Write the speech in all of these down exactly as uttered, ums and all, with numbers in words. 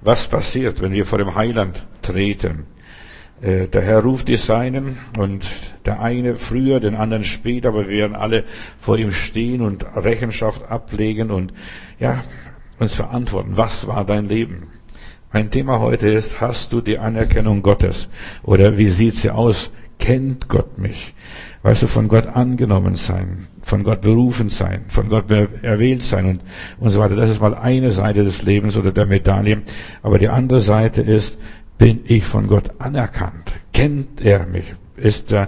Was passiert, wenn wir vor dem Heiland treten? Äh, der Herr ruft die Seinen und der eine früher, den anderen später, aber wir werden alle vor ihm stehen und Rechenschaft ablegen und ja, uns verantworten. Was war dein Leben? Mein Thema heute ist, hast du die Anerkennung Gottes? Oder wie sieht's hier aus? Kennt Gott mich? Weißt du, von Gott angenommen sein, von Gott berufen sein, von Gott erwählt sein und, und so weiter. Das ist mal eine Seite des Lebens oder der Medaille. Aber die andere Seite ist, bin ich von Gott anerkannt? Kennt er mich? Ist er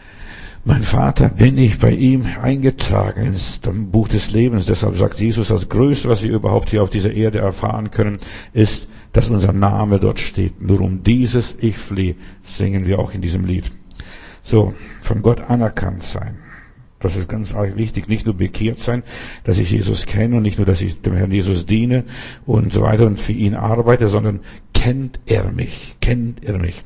mein Vater? Bin ich bei ihm eingetragen ins Buch des Lebens? Deshalb sagt Jesus, das Größte, was wir überhaupt hier auf dieser Erde erfahren können, ist, dass unser Name dort steht. Nur um dieses Ich flehe singen wir auch in diesem Lied. So, von Gott anerkannt sein. Das ist ganz arg wichtig. Nicht nur bekehrt sein, dass ich Jesus kenne und nicht nur, dass ich dem Herrn Jesus diene und so weiter und für ihn arbeite, sondern kennt er mich? Kennt er mich?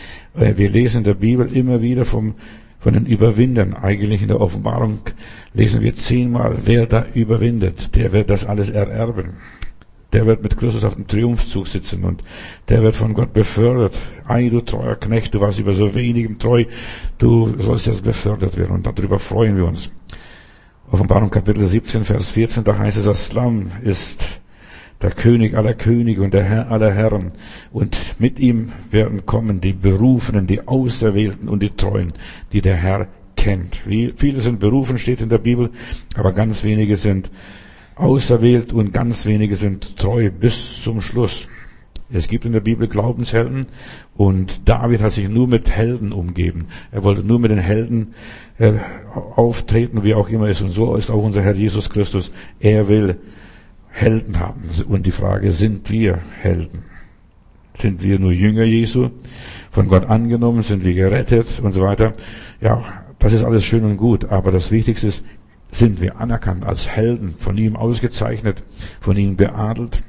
Wir lesen in der Bibel immer wieder vom, von den Überwindern. Eigentlich in der Offenbarung lesen wir zehnmal, wer da überwindet, der wird das alles ererben. Der wird mit Christus auf dem Triumphzug sitzen und der wird von Gott befördert. Ei, du treuer Knecht, du warst über so wenigem treu, du sollst jetzt befördert werden und darüber freuen wir uns. Offenbarung Kapitel siebzehn, Vers vierzehn, da heißt es, das Lamm ist der König aller Könige und der Herr aller Herren und mit ihm werden kommen die Berufenen, die Auserwählten und die Treuen, die der Herr kennt. Wie viele sind berufen, steht in der Bibel, aber ganz wenige sind auserwählt und ganz wenige sind treu bis zum Schluss. Es gibt in der Bibel Glaubenshelden und David hat sich nur mit Helden umgeben. Er wollte nur mit den Helden äh, auftreten, wie auch immer ist. Und so ist auch unser Herr Jesus Christus. Er will Helden haben. Und die Frage, sind wir Helden? Sind wir nur Jünger Jesu, von Gott angenommen, sind wir gerettet und so weiter? Ja, das ist alles schön und gut, aber das Wichtigste ist, sind wir anerkannt als Helden, von ihm ausgezeichnet, von ihm beadelt.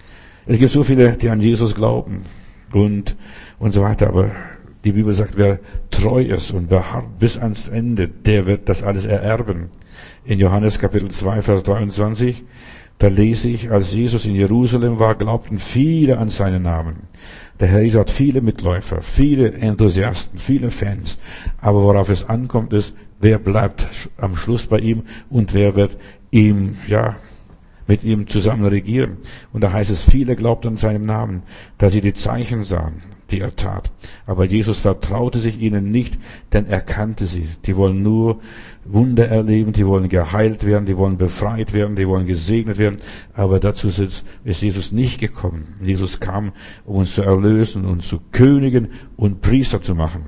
Es gibt so viele, die an Jesus glauben und, und so weiter, aber die Bibel sagt, wer treu ist und beharrt bis ans Ende, der wird das alles ererben. In Johannes Kapitel zwei, Vers dreiundzwanzig, da lese ich, als Jesus in Jerusalem war, glaubten viele an seinen Namen. Der Herr Jesus hat viele Mitläufer, viele Enthusiasten, viele Fans, aber worauf es ankommt ist, wer bleibt am Schluss bei ihm und wer wird ihm, ja, mit ihm zusammen regieren. Und da heißt es, viele glaubten an seinem Namen, da sie die Zeichen sahen, die er tat. Aber Jesus vertraute sich ihnen nicht, denn er kannte sie. Die wollen nur Wunder erleben, die wollen geheilt werden, die wollen befreit werden, die wollen gesegnet werden. Aber dazu ist Jesus nicht gekommen. Jesus kam, um uns zu erlösen und zu Königen und Priester zu machen.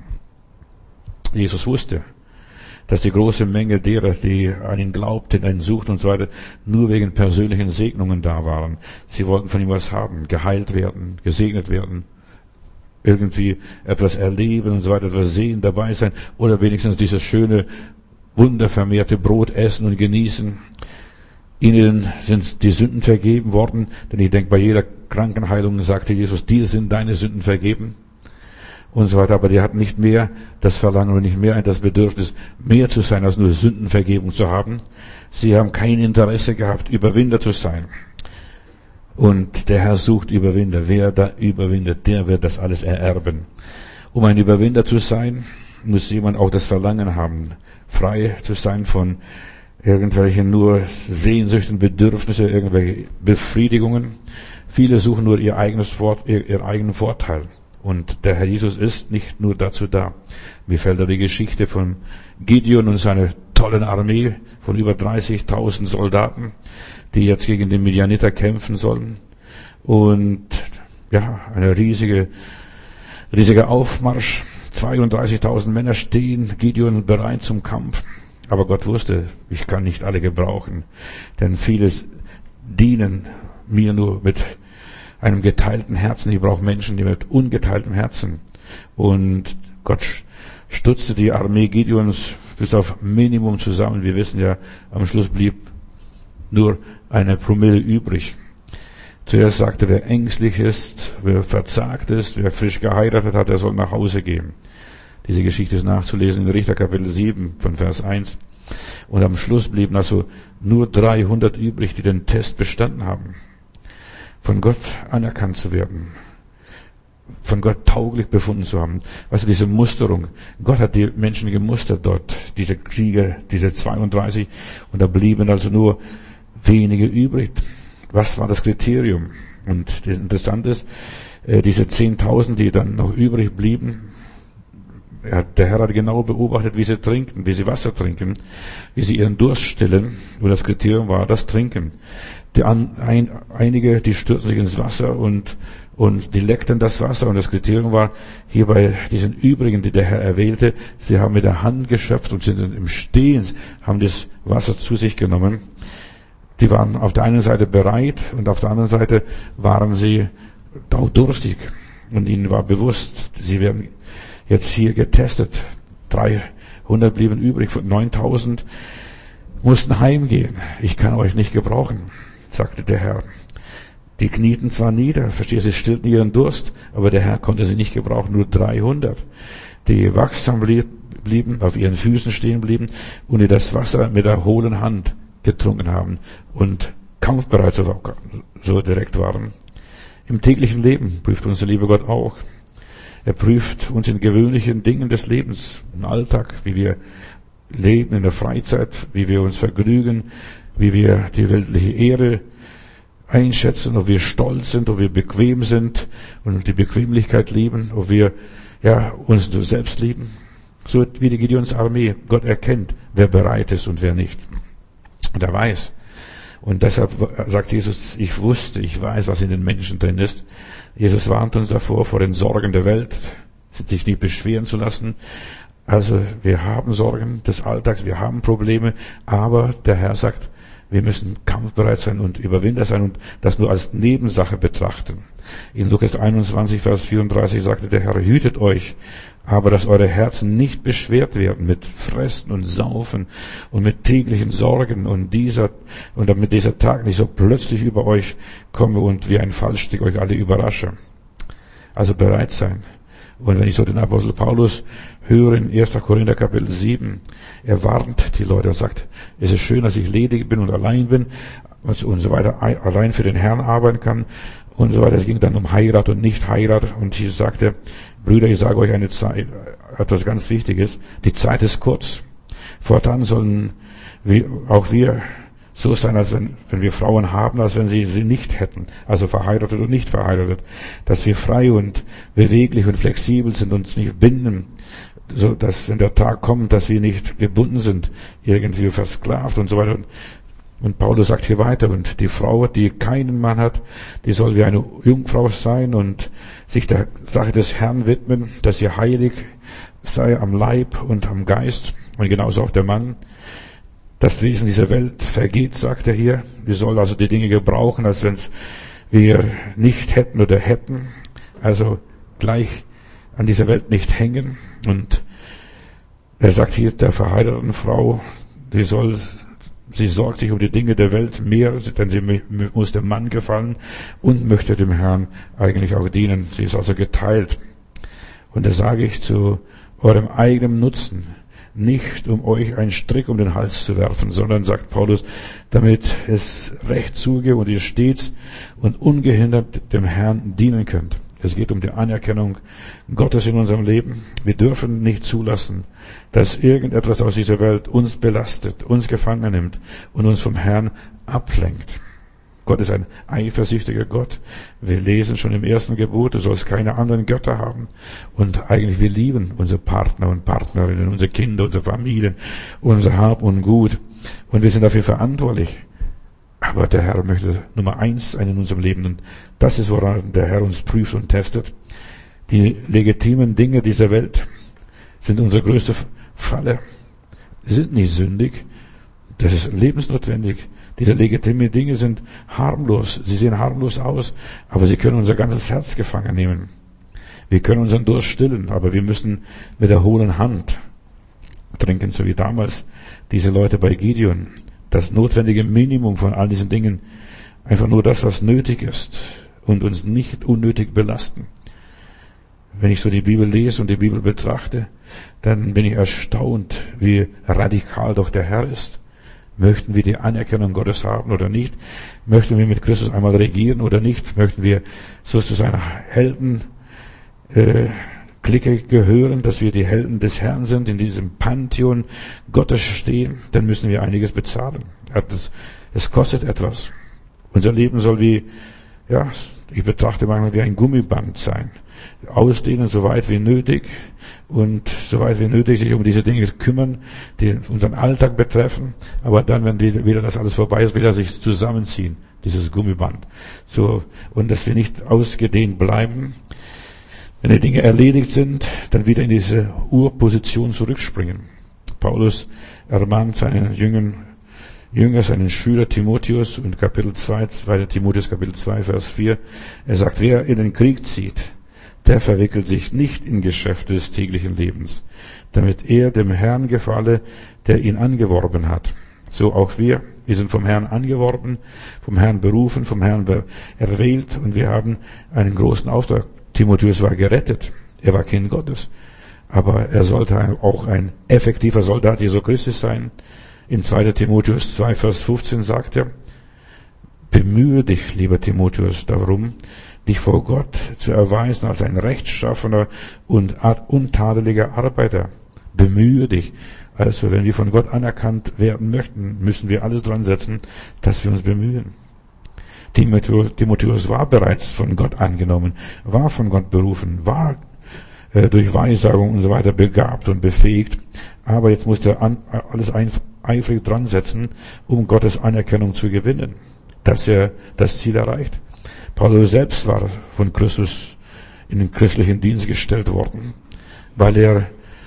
Jesus wusste, dass die große Menge derer, die an ihn glaubten, an ihn suchten und so weiter, nur wegen persönlichen Segnungen da waren. Sie wollten von ihm was haben, geheilt werden, gesegnet werden, irgendwie etwas erleben und so weiter, etwas sehen, dabei sein oder wenigstens dieses schöne, wundervermehrte Brot essen und genießen. Ihnen sind die Sünden vergeben worden, denn ich denke, bei jeder Krankenheilung sagte Jesus, dir sind deine Sünden vergeben. Und so weiter, aber die hatten nicht mehr das Verlangen und nicht mehr das Bedürfnis, mehr zu sein, als nur Sündenvergebung zu haben. Sie haben kein Interesse gehabt, Überwinder zu sein. Und der Herr sucht Überwinder. Wer da überwindet, der wird das alles ererben. Um ein Überwinder zu sein, muss jemand auch das Verlangen haben, frei zu sein von irgendwelchen nur Sehnsüchten, Bedürfnisse, irgendwelche Befriedigungen. Viele suchen nur ihr eigenes Fort, ihr, ihren eigenen Vorteil. Und der Herr Jesus ist nicht nur dazu da. Mir fällt da die Geschichte von Gideon und seiner tollen Armee von über dreißigtausend Soldaten, die jetzt gegen den Midianiter kämpfen sollen. Und ja, eine riesige, riesiger Aufmarsch. zweiunddreißigtausend Männer stehen, Gideon bereit zum Kampf. Aber Gott wusste, ich kann nicht alle gebrauchen, denn vieles dienen mir nur mit einem geteilten Herzen. Ich brauche Menschen, die mit ungeteiltem Herzen. Und Gott stutzte die Armee Gideons bis auf Minimum zusammen. Wir wissen ja, am Schluss blieb nur eine Promille übrig. Zuerst sagte, wer ängstlich ist, wer verzagt ist, wer frisch geheiratet hat, der soll nach Hause gehen. Diese Geschichte ist nachzulesen in Richter Kapitel sieben von Vers eins. Und am Schluss blieben also nur dreihundert übrig, die den Test bestanden haben. von Gott anerkannt zu werden, von Gott tauglich befunden zu haben. Weißt du, diese Musterung. Gott hat die Menschen gemustert dort, diese Krieger, diese zweiunddreißig, und da blieben also nur wenige übrig. Was war das Kriterium? Und das Interessante ist, diese zehntausend, die dann noch übrig blieben, der Herr hat genau beobachtet, wie sie trinken, wie sie Wasser trinken, wie sie ihren Durst stillen. Und das Kriterium war das Trinken. Die an, ein, einige, die stürzen sich ins Wasser und, und die leckten das Wasser. Und das Kriterium war hier bei diesen übrigen, die der Herr erwählte, sie haben mit der Hand geschöpft und sind im Stehen, haben das Wasser zu sich genommen. Die waren auf der einen Seite bereit und auf der anderen Seite waren sie auch durstig. Und ihnen war bewusst, sie werden jetzt hier getestet. dreihundert blieben übrig, von neuntausend mussten heimgehen. Ich kann euch nicht gebrauchen, sagte der Herr. Die knieten zwar nieder, verstehst du, sie stillten ihren Durst, aber der Herr konnte sie nicht gebrauchen, nur dreihundert. Die wachsam blieben, auf ihren Füßen stehen blieben und die das Wasser mit der hohlen Hand getrunken haben und kampfbereit so, so direkt waren. Im täglichen Leben prüft unser lieber Gott auch. Er prüft uns in gewöhnlichen Dingen des Lebens, im Alltag, wie wir leben in der Freizeit, wie wir uns vergnügen, wie wir die weltliche Ehre einschätzen, ob wir stolz sind, ob wir bequem sind und die Bequemlichkeit lieben, ob wir ja uns nur selbst lieben. So wie die Gideons Armee. Gott erkennt, wer bereit ist und wer nicht. Und er weiß. Und deshalb sagt Jesus, ich wusste, ich weiß, was in den Menschen drin ist. Jesus warnt uns davor, vor den Sorgen der Welt, sich nicht beschweren zu lassen. Also wir haben Sorgen des Alltags, wir haben Probleme, aber der Herr sagt, wir müssen kampfbereit sein und Überwinder sein und das nur als Nebensache betrachten. In Lukas einundzwanzig, Vers vierunddreißig sagte der Herr, hütet euch, aber dass eure Herzen nicht beschwert werden mit Fressen und Saufen und mit täglichen Sorgen und dieser, und damit dieser Tag nicht so plötzlich über euch komme und wie ein Fallstrick euch alle überrasche. Also bereit sein. Und wenn ich so den Apostel Paulus höre in erster Korinther Kapitel sieben, er warnt die Leute und sagt, es ist schön, dass ich ledig bin und allein bin und so weiter, allein für den Herrn arbeiten kann und so weiter. Es ging dann um Heirat und Nicht-Heirat und Jesus sagte, Brüder, ich sage euch eine Zeit, etwas ganz Wichtiges, die Zeit ist kurz. Fortan sollen wir, auch wir so sein, als wenn, wenn wir Frauen haben, als wenn sie sie nicht hätten, also verheiratet und nicht verheiratet, dass wir frei und beweglich und flexibel sind und uns nicht binden, so dass wenn der Tag kommt, dass wir nicht gebunden sind, irgendwie versklavt und so weiter. Und Paulus sagt hier weiter, und die Frau, die keinen Mann hat, die soll wie eine Jungfrau sein und sich der Sache des Herrn widmen, dass sie heilig sei am Leib und am Geist, und genauso auch der Mann. Das Wesen dieser Welt vergeht, sagt er hier. Wir sollen also die Dinge gebrauchen, als wenn es wir nicht hätten oder hätten. Also gleich an dieser Welt nicht hängen. Und er sagt hier der verheirateten Frau, die soll, sie sorgt sich um die Dinge der Welt mehr, denn sie muss dem Mann gefallen und möchte dem Herrn eigentlich auch dienen. Sie ist also geteilt. Und da sage ich zu eurem eigenen Nutzen, nicht um euch einen Strick um den Hals zu werfen, sondern, sagt Paulus, damit es recht zugeht und ihr stets und ungehindert dem Herrn dienen könnt. Es geht um die Anerkennung Gottes in unserem Leben. Wir dürfen nicht zulassen, dass irgendetwas aus dieser Welt uns belastet, uns gefangen nimmt und uns vom Herrn ablenkt. Gott ist ein eifersüchtiger Gott. Wir lesen schon im ersten Gebot, du sollst keine anderen Götter haben. Und eigentlich, wir lieben unsere Partner und Partnerinnen, unsere Kinder, unsere Familien, unser Hab und Gut. Und wir sind dafür verantwortlich. Aber der Herr möchte Nummer eins sein in unserem Leben. Und das ist, woran der Herr uns prüft und testet. Die legitimen Dinge dieser Welt sind unsere größte Falle. Sie sind nicht sündig. Das ist lebensnotwendig. Diese legitimen Dinge sind harmlos. Sie sehen harmlos aus, aber sie können unser ganzes Herz gefangen nehmen. Wir können unseren Durst stillen, aber wir müssen mit der hohlen Hand trinken, so wie damals diese Leute bei Gideon. Das notwendige Minimum von all diesen Dingen. Einfach nur das, was nötig ist und uns nicht unnötig belasten. Wenn ich so die Bibel lese und die Bibel betrachte, dann bin ich erstaunt, wie radikal doch der Herr ist Möchten wir die Anerkennung Gottes haben oder nicht? Möchten wir mit Christus einmal regieren oder nicht? Möchten wir sozusagen Helden, äh, Clique gehören, dass wir die Helden des Herrn sind, in diesem Pantheon Gottes stehen? Dann müssen wir einiges bezahlen. Es kostet etwas. Unser Leben soll wie, ja, ich betrachte manchmal wie ein Gummiband sein. Ausdehnen, so weit wie nötig und so weit wie nötig sich um diese Dinge kümmern, die unseren Alltag betreffen, aber dann, wenn die, wieder das alles vorbei ist, wieder sich zusammenziehen, dieses Gummiband. So, und dass wir nicht ausgedehnt bleiben, wenn die Dinge erledigt sind, dann wieder in diese Urposition zurückspringen. Paulus ermahnt seinen jungen Jünger, seinen Schüler Timotheus in Kapitel zwei, zweiter Timotheus Kapitel zwei, Vers vier. Er sagt, wer in den Krieg zieht, der verwickelt sich nicht in Geschäfte des täglichen Lebens, damit er dem Herrn gefalle, der ihn angeworben hat. So auch wir. Wir sind vom Herrn angeworben, vom Herrn berufen, vom Herrn erwählt und wir haben einen großen Auftrag. Timotheus war gerettet. Er war Kind Gottes. Aber er sollte auch ein effektiver Soldat Jesu Christi sein. In zweiter Timotheus zwei, Vers fünfzehn sagt er, bemühe dich, lieber Timotheus, darum, dich vor Gott zu erweisen als ein rechtschaffener und untadeliger Arbeiter. Bemühe dich. Also, wenn wir von Gott anerkannt werden möchten, müssen wir alles dran setzen, dass wir uns bemühen. Timotheus war bereits von Gott angenommen, war von Gott berufen, war äh, durch Weissagung und so weiter begabt und befähigt. Aber jetzt musste er an, alles ein, eifrig dran setzen, um Gottes Anerkennung zu gewinnen, dass er das Ziel erreicht. Paulus selbst war von Christus in den christlichen Dienst gestellt worden, weil er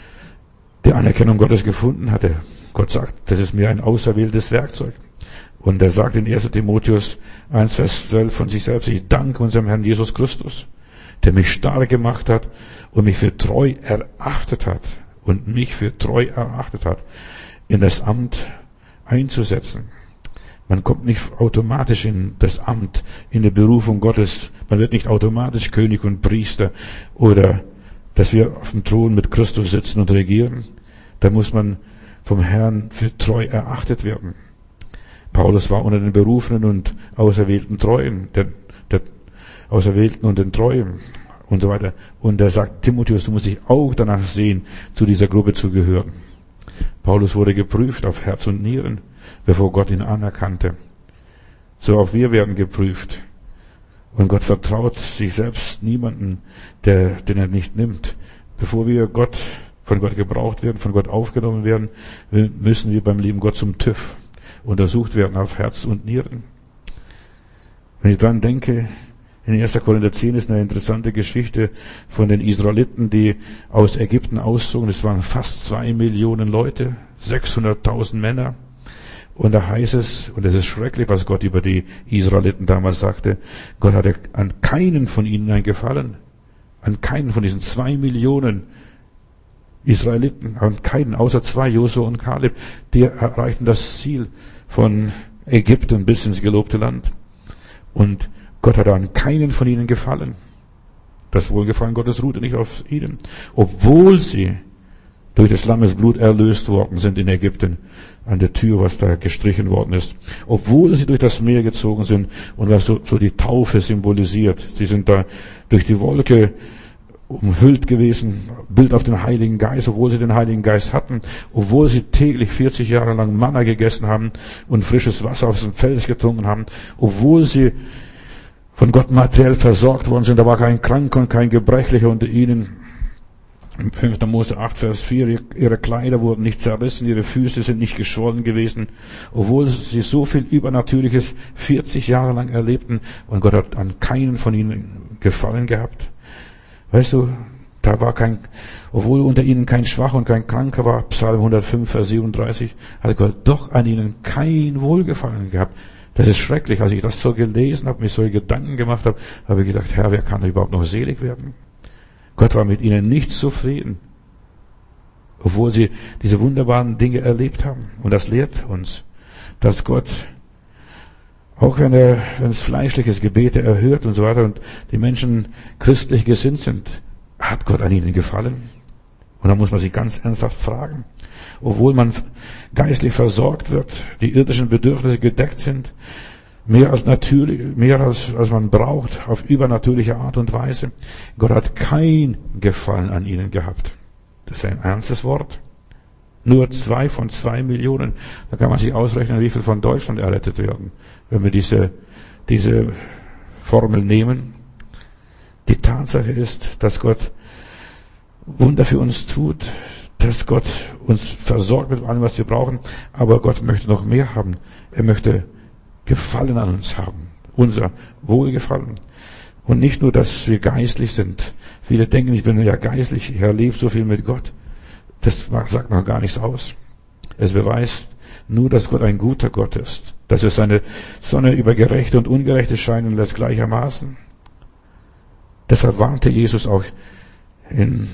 die Anerkennung Gottes gefunden hatte. Gott sagt, das ist mir ein auserwähltes Werkzeug. Und er sagt in erster Timotheus eins, Vers zwölf von sich selbst, ich danke unserem Herrn Jesus Christus, der mich stark gemacht hat und mich für treu erachtet hat und mich für treu erachtet hat, in das Amt einzusetzen. Man kommt nicht automatisch in das Amt, in die Berufung Gottes. Man wird nicht automatisch König und Priester oder dass wir auf dem Thron mit Christus sitzen und regieren. Da muss man vom Herrn für treu erachtet werden. Paulus war unter den Berufenen und Auserwählten Treuen, der, der Auserwählten und den Treuen und so weiter. Und er sagt, Timotheus, du musst dich auch danach sehen, zu dieser Gruppe zu gehören. Paulus wurde geprüft auf Herz und Nieren, bevor Gott ihn anerkannte. So auch wir werden geprüft. Und Gott vertraut sich selbst niemanden, der, den er nicht nimmt. Bevor wir Gott, von Gott gebraucht werden, von Gott aufgenommen werden, müssen wir beim lieben Gott zum TÜV untersucht werden auf Herz und Nieren. Wenn ich dran denke, in erster Korinther zehn ist eine interessante Geschichte von den Israeliten, die aus Ägypten auszogen. Es waren fast zwei Millionen Leute, sechshunderttausend Männer. Und da heißt es, und es ist schrecklich, was Gott über die Israeliten damals sagte, Gott hatte an keinen von ihnen ein Gefallen. An keinen von diesen zwei Millionen Israeliten, an keinen, außer zwei, Josua und Kaleb, die erreichten das Ziel von Ägypten bis ins gelobte Land. Und Gott hatte an keinen von ihnen gefallen. Das Wohlgefallen Gottes ruhte nicht auf ihnen. Obwohl sie durch des Lammes Blut erlöst worden sind in Ägypten, an der Tür, was da gestrichen worden ist. Obwohl sie durch das Meer gezogen sind und was so, so die Taufe symbolisiert. Sie sind da durch die Wolke umhüllt gewesen, Bild auf den Heiligen Geist, obwohl sie den Heiligen Geist hatten, obwohl sie täglich vierzig Jahre lang Manna gegessen haben und frisches Wasser aus dem Fels getrunken haben, obwohl sie von Gott materiell versorgt worden sind, da war kein Kranker und kein Gebrechlicher unter ihnen. Im fünfter Mose acht, Vers vier, ihre Kleider wurden nicht zerrissen, ihre Füße sind nicht geschwollen gewesen, obwohl sie so viel Übernatürliches vierzig Jahre lang erlebten und Gott hat an keinen von ihnen Gefallen gehabt. Weißt du, da war kein, obwohl unter ihnen kein Schwacher und kein Kranker war, Psalm hundertfünf, Vers siebenunddreißig, hat Gott doch an ihnen kein Wohlgefallen gehabt. Das ist schrecklich. Als ich das so gelesen habe, mich so Gedanken gemacht habe, habe ich gedacht, Herr, wer kann da überhaupt noch selig werden? Gott war mit ihnen nicht zufrieden, obwohl sie diese wunderbaren Dinge erlebt haben. Und das lehrt uns, dass Gott, auch wenn er, wenn es fleischliches Gebete erhört und so weiter und die Menschen christlich gesinnt sind, hat Gott an ihnen gefallen. Und da muss man sich ganz ernsthaft fragen, obwohl man geistlich versorgt wird, die irdischen Bedürfnisse gedeckt sind, mehr als natürlich, mehr als, als man braucht, auf übernatürliche Art und Weise. Gott hat kein Gefallen an ihnen gehabt. Das ist ein ernstes Wort. Nur zwei von zwei Millionen. Da kann man sich ausrechnen, wie viel von Deutschland errettet werden, wenn wir diese, diese Formel nehmen. Die Tatsache ist, dass Gott Wunder für uns tut, dass Gott uns versorgt mit allem, was wir brauchen, aber Gott möchte noch mehr haben. Er möchte Gefallen an uns haben, unser Wohlgefallen. Und nicht nur, dass wir geistlich sind. Viele denken, ich bin ja geistlich, ich erlebe so viel mit Gott. Das sagt noch gar nichts aus. Es beweist nur, dass Gott ein guter Gott ist, dass er seine Sonne über Gerechte und Ungerechte scheinen lässt gleichermaßen. Deshalb warnte Jesus auch in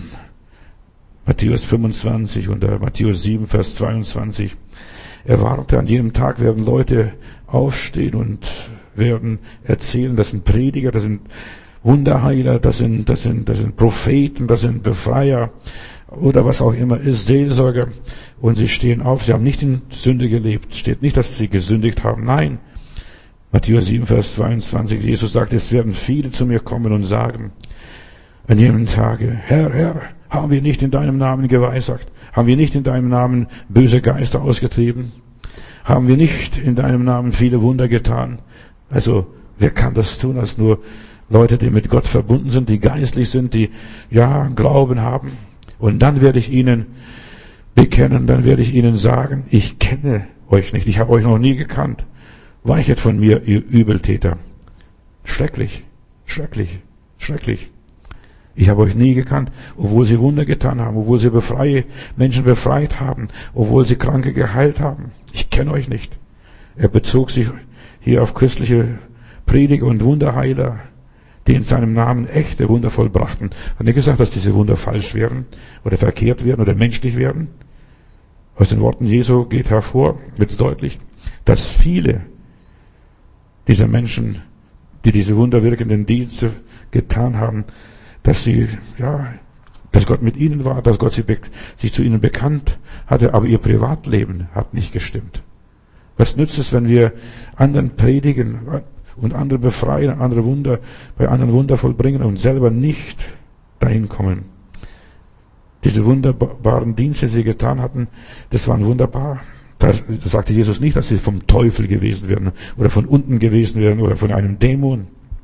Matthäus fünfundzwanzig und Matthäus sieben, Vers zweiundzwanzig. Er warnte, an jedem Tag werden Leute aufstehen und werden erzählen, das sind Prediger, das sind Wunderheiler, das sind, das sind, das sind Propheten, das sind Befreier oder was auch immer ist, Seelsorger. Und sie stehen auf, sie haben nicht in Sünde gelebt. Steht nicht, dass sie gesündigt haben. Nein. Matthäus sieben, Vers zweiundzwanzig. Jesus sagt, es werden viele zu mir kommen und sagen, an jenem Tage, Herr, Herr, haben wir nicht in deinem Namen geweissagt? Haben wir nicht in deinem Namen böse Geister ausgetrieben? Haben wir nicht in deinem Namen viele Wunder getan? Also, wer kann das tun, als nur Leute, die mit Gott verbunden sind, die geistlich sind, die, ja, Glauben haben? Und dann werde ich ihnen bekennen, dann werde ich ihnen sagen, ich kenne euch nicht, ich habe euch noch nie gekannt. Weichet von mir, ihr Übeltäter. Schrecklich, schrecklich, schrecklich. Ich habe euch nie gekannt, obwohl sie Wunder getan haben, obwohl sie befreie, Menschen befreit haben, obwohl sie Kranke geheilt haben. Ich kenne euch nicht. Er bezog sich hier auf christliche Prediger und Wunderheiler, die in seinem Namen echte Wunder vollbrachten. Hat nicht gesagt, dass diese Wunder falsch werden oder verkehrt werden oder menschlich werden. Aus den Worten Jesu geht hervor, wird es deutlich, dass viele dieser Menschen, die diese wunderwirkenden Dienste getan haben, dass sie, ja, dass Gott mit ihnen war, dass Gott sie, sich zu ihnen bekannt hatte, aber ihr Privatleben hat nicht gestimmt. Was nützt es, wenn wir anderen predigen und andere befreien, andere Wunder, bei anderen Wunder vollbringen und selber nicht dahin kommen? Diese wunderbaren Dienste, die sie getan hatten, das waren wunderbar. Da sagte Jesus nicht, dass sie vom Teufel gewesen wären oder von unten gewesen wären oder von einem Dämon.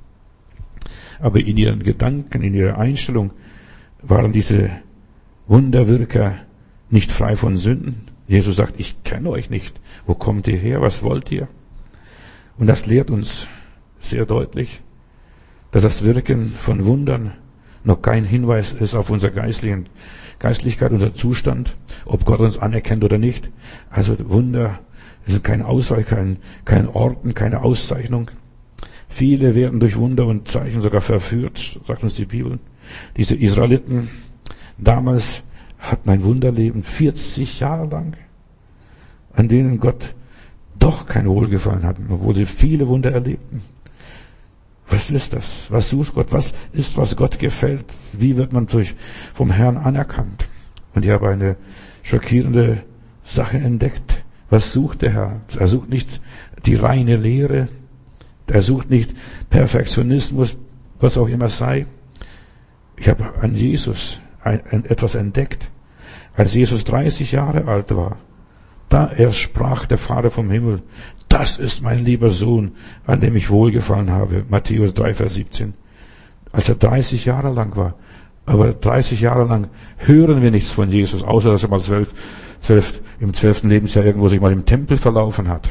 Aber in ihren Gedanken, in ihrer Einstellung waren diese Wunderwirker nicht frei von Sünden. Jesus sagt, ich kenne euch nicht. Wo kommt ihr her? Was wollt ihr? Und das lehrt uns sehr deutlich, dass das Wirken von Wundern noch kein Hinweis ist auf unsere geistlichen, Geistlichkeit, unser Zustand, ob Gott uns anerkennt oder nicht. Also Wunder sind kein Ausweis, kein, kein Orden, keine Auszeichnung. Viele werden durch Wunder und Zeichen sogar verführt, sagt uns die Bibel. Diese Israeliten damals hatten ein Wunderleben, vierzig Jahre lang, an denen Gott doch kein Wohlgefallen hatte, obwohl sie viele Wunder erlebten. Was ist das? Was sucht Gott? Was ist, was Gott gefällt? Wie wird man durch, vom Herrn anerkannt? Und ich habe eine schockierende Sache entdeckt. Was sucht der Herr? Er sucht nicht die reine Lehre. Er sucht nicht Perfektionismus, was auch immer sei. Ich habe an Jesus ein, ein, etwas entdeckt. Als Jesus dreißig Jahre alt war, da erst sprach der Vater vom Himmel, das ist mein lieber Sohn, an dem ich wohlgefallen habe. Matthäus drei, Vers siebzehn. Als er dreißig Jahre lang war. Aber dreißig Jahre lang hören wir nichts von Jesus, außer dass er mal zwölf, zwölf, im zwölften Lebensjahr irgendwo sich mal im Tempel verlaufen hat.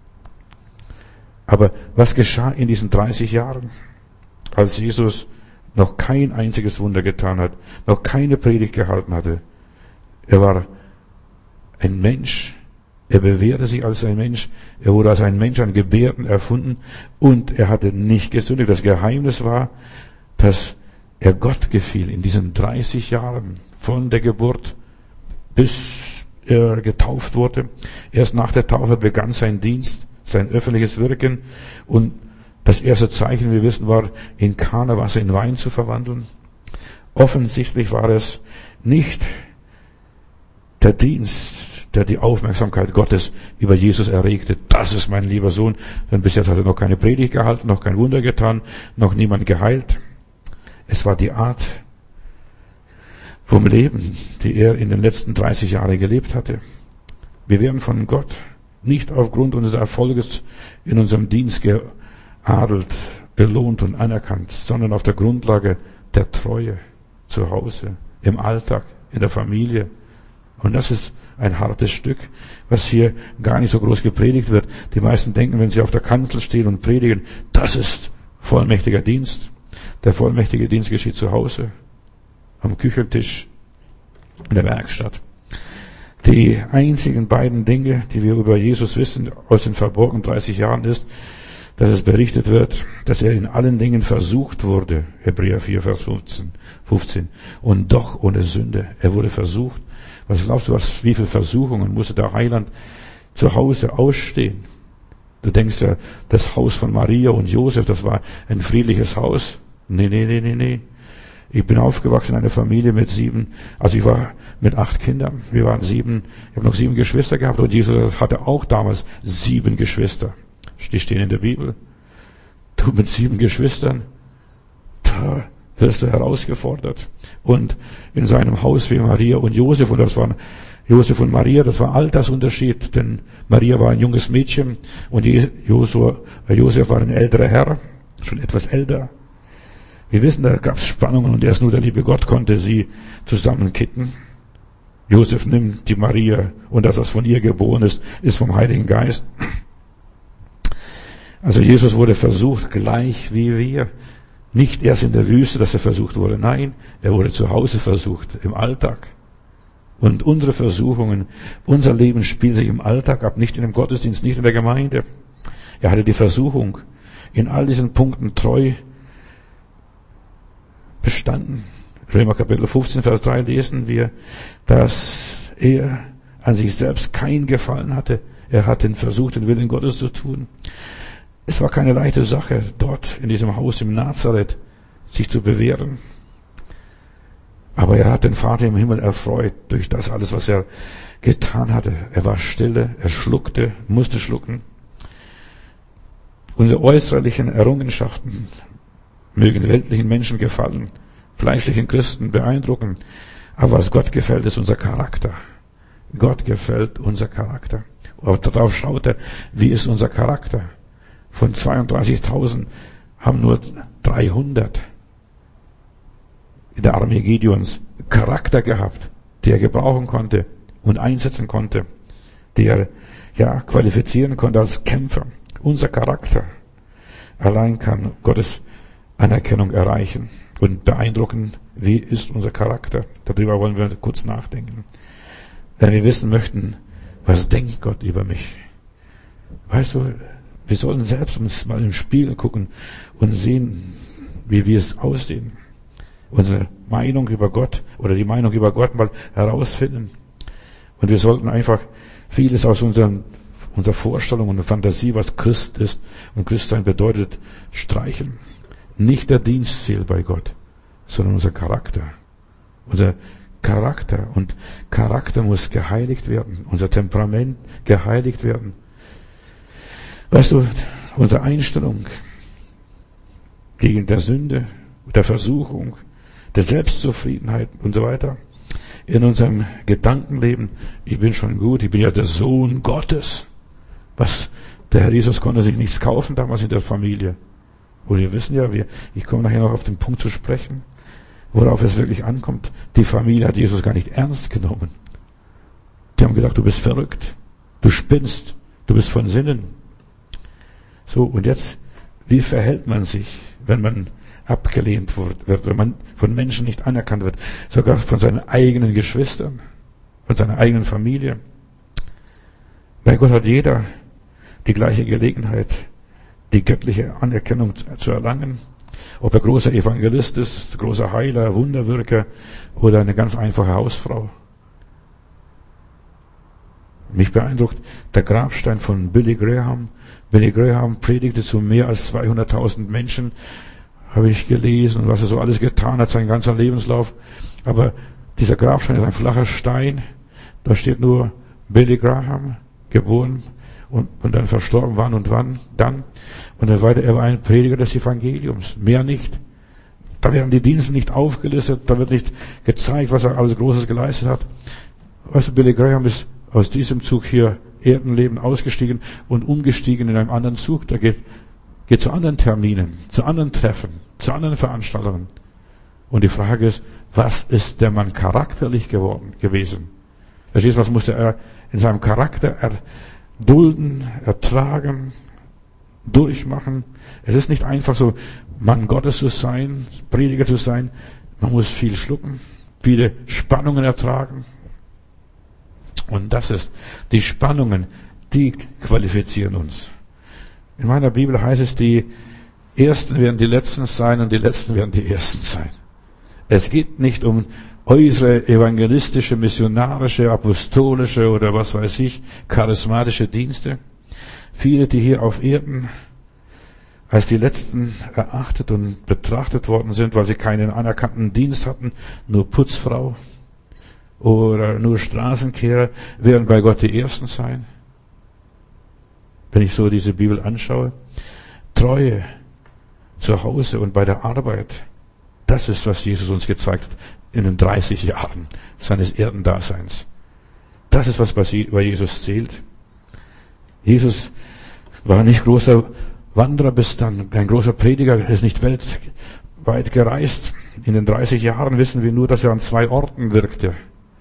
Aber was geschah in diesen dreißig Jahren, als Jesus noch kein einziges Wunder getan hat, noch keine Predigt gehalten hatte? Er war ein Mensch, er bewährte sich als ein Mensch, er wurde als ein Mensch an Gebärden erfunden und er hatte nicht gesündigt. Das Geheimnis war, dass er Gott gefiel in diesen dreißig Jahren, von der Geburt bis er getauft wurde. Erst nach der Taufe begann sein Dienst, sein öffentliches Wirken, und das erste Zeichen, wir wissen, war, in Kana Wasser in Wein zu verwandeln. Offensichtlich war es nicht der Dienst, der die Aufmerksamkeit Gottes über Jesus erregte. Das ist mein lieber Sohn. Denn bis jetzt hat er noch keine Predigt gehalten, noch kein Wunder getan, noch niemand geheilt. Es war die Art vom Leben, die er in den letzten dreißig Jahren gelebt hatte. Wir werden von Gott nicht aufgrund unseres Erfolges in unserem Dienst geadelt, belohnt und anerkannt, sondern auf der Grundlage der Treue zu Hause, im Alltag, in der Familie. Und das ist ein hartes Stück, was hier gar nicht so groß gepredigt wird. Die meisten denken, wenn sie auf der Kanzel stehen und predigen, das ist vollmächtiger Dienst. Der vollmächtige Dienst geschieht zu Hause, am Küchentisch, in der Werkstatt. Die einzigen beiden Dinge, die wir über Jesus wissen, aus den verborgenen dreißig Jahren ist, dass es berichtet wird, dass er in allen Dingen versucht wurde, Hebräer vier, Vers fünfzehn, und doch ohne Sünde. Er wurde versucht. Was glaubst du, was, wie viele Versuchungen musste der Heiland zu Hause ausstehen? Du denkst ja, das Haus von Maria und Josef, das war ein friedliches Haus. Nee, nee, nee, nee, nee. Ich bin aufgewachsen in einer Familie mit sieben, also ich war mit acht Kindern. Wir waren sieben, ich habe noch sieben Geschwister gehabt und Jesus hatte auch damals sieben Geschwister. Die stehen in der Bibel. Du mit sieben Geschwistern, da wirst du herausgefordert. Und in seinem Haus wie Maria und Josef, und das waren Josef und Maria, das war Altersunterschied, denn Maria war ein junges Mädchen und Josef war ein älterer Herr, schon etwas älter. Wir wissen, da gab es Spannungen und erst nur der liebe Gott konnte sie zusammenkitten. Josef nimmt die Maria und das, was von ihr geboren ist, ist vom Heiligen Geist. Also Jesus wurde versucht, gleich wie wir. Nicht erst in der Wüste, dass er versucht wurde. Nein, er wurde zu Hause versucht, im Alltag. Und unsere Versuchungen, unser Leben spielt sich im Alltag ab, nicht in dem Gottesdienst, nicht in der Gemeinde. Er hatte die Versuchung, in all diesen Punkten treu bestanden. Römer Kapitel fünfzehn, Vers drei lesen wir, dass er an sich selbst kein Gefallen hatte. Er hat den versucht, den Willen Gottes zu tun. Es war keine leichte Sache, dort in diesem Haus im Nazareth sich zu bewähren. Aber er hat den Vater im Himmel erfreut durch das alles, was er getan hatte. Er war stille, er schluckte, musste schlucken. Unsere äußerlichen Errungenschaften mögen weltlichen Menschen gefallen, fleischlichen Christen beeindrucken. Aber was Gott gefällt, ist unser Charakter. Gott gefällt unser Charakter. Aber darauf schaut er, wie ist unser Charakter? Von zweiunddreißigtausend haben nur dreihundert in der Armee Gideons Charakter gehabt, die er gebrauchen konnte und einsetzen konnte, die er ja qualifizieren konnte als Kämpfer. Unser Charakter allein kann Gottes Anerkennung erreichen und beeindrucken, wie ist unser Charakter. Darüber wollen wir kurz nachdenken. Wenn wir wissen möchten, was denkt Gott über mich? Weißt du, wir sollen selbst uns mal im Spiegel gucken und sehen, wie wir es aussehen. Unsere Meinung über Gott oder die Meinung über Gott mal herausfinden. Und wir sollten einfach vieles aus unseren, unserer Vorstellung und Fantasie, was Christ ist und Christsein bedeutet, streichen. Nicht der Dienstziel bei Gott, sondern unser Charakter. Unser Charakter. Und Charakter muss geheiligt werden. Unser Temperament geheiligt werden. Weißt du, unsere Einstellung gegen der Sünde, der Versuchung, der Selbstzufriedenheit und so weiter, in unserem Gedankenleben, ich bin schon gut, ich bin ja der Sohn Gottes. Was, der Herr Jesus konnte sich nichts kaufen damals in der Familie. Und wir wissen ja, wir, ich komme nachher noch auf den Punkt zu sprechen, worauf es wirklich ankommt. Die Familie hat Jesus gar nicht ernst genommen. Die haben gedacht, du bist verrückt, du spinnst, du bist von Sinnen. So, und jetzt, wie verhält man sich, wenn man abgelehnt wird, wenn man von Menschen nicht anerkannt wird, sogar von seinen eigenen Geschwistern, von seiner eigenen Familie? Bei Gott hat jeder die gleiche Gelegenheit, die göttliche Anerkennung zu erlangen. Ob er großer Evangelist ist, großer Heiler, Wunderwirker oder eine ganz einfache Hausfrau. Mich beeindruckt der Grabstein von Billy Graham. Billy Graham predigte zu mehr als zweihunderttausend Menschen, habe ich gelesen, und was er so alles getan hat, seinen ganzen Lebenslauf. Aber dieser Grabstein ist ein flacher Stein, Da steht nur Billy Graham, geboren und, und dann verstorben, wann und wann, dann. Und dann weiter, er war ein Prediger des Evangeliums, mehr nicht. Da werden die Dienste nicht aufgelistet, da wird nicht gezeigt, was er alles Großes geleistet hat. Weißt du, Billy Graham ist aus diesem Zug hier Erdenleben ausgestiegen und umgestiegen in einem anderen Zug. Der geht, geht zu anderen Terminen, zu anderen Treffen, zu anderen Veranstaltungen. Und die Frage ist, was ist der Mann charakterlich geworden, gewesen? Verstehst du, was musste er in seinem Charakter erdulden, ertragen, durchmachen? Es ist nicht einfach so, Mann Gottes zu sein, Prediger zu sein. Man muss viel schlucken, viele Spannungen ertragen. Und das ist, die Spannungen, die qualifizieren uns. In meiner Bibel heißt es, die Ersten werden die Letzten sein und die Letzten werden die Ersten sein. Es geht nicht um äußere evangelistische, missionarische, apostolische oder was weiß ich, charismatische Dienste. Viele, die hier auf Erden als die Letzten erachtet und betrachtet worden sind, weil sie keinen anerkannten Dienst hatten, nur Putzfrau oder nur Straßenkehrer, werden bei Gott die Ersten sein. Wenn ich so diese Bibel anschaue, Treue zu Hause und bei der Arbeit, das ist, was Jesus uns gezeigt hat in den dreißig Jahren seines Erdendaseins. Das ist, was bei Jesus zählt. Jesus war nicht großer Wanderer bis dann, ein großer Prediger, er ist nicht weltweit gereist. In den dreißig Jahren wissen wir nur, dass er an zwei Orten wirkte.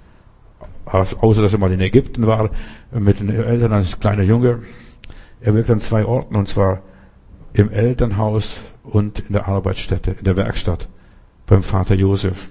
Außer, dass er mal in Ägypten war, mit den Eltern als kleiner Junge. Er wirkte an zwei Orten, und zwar im Elternhaus und in der Arbeitsstätte, in der Werkstatt, beim Vater Josef.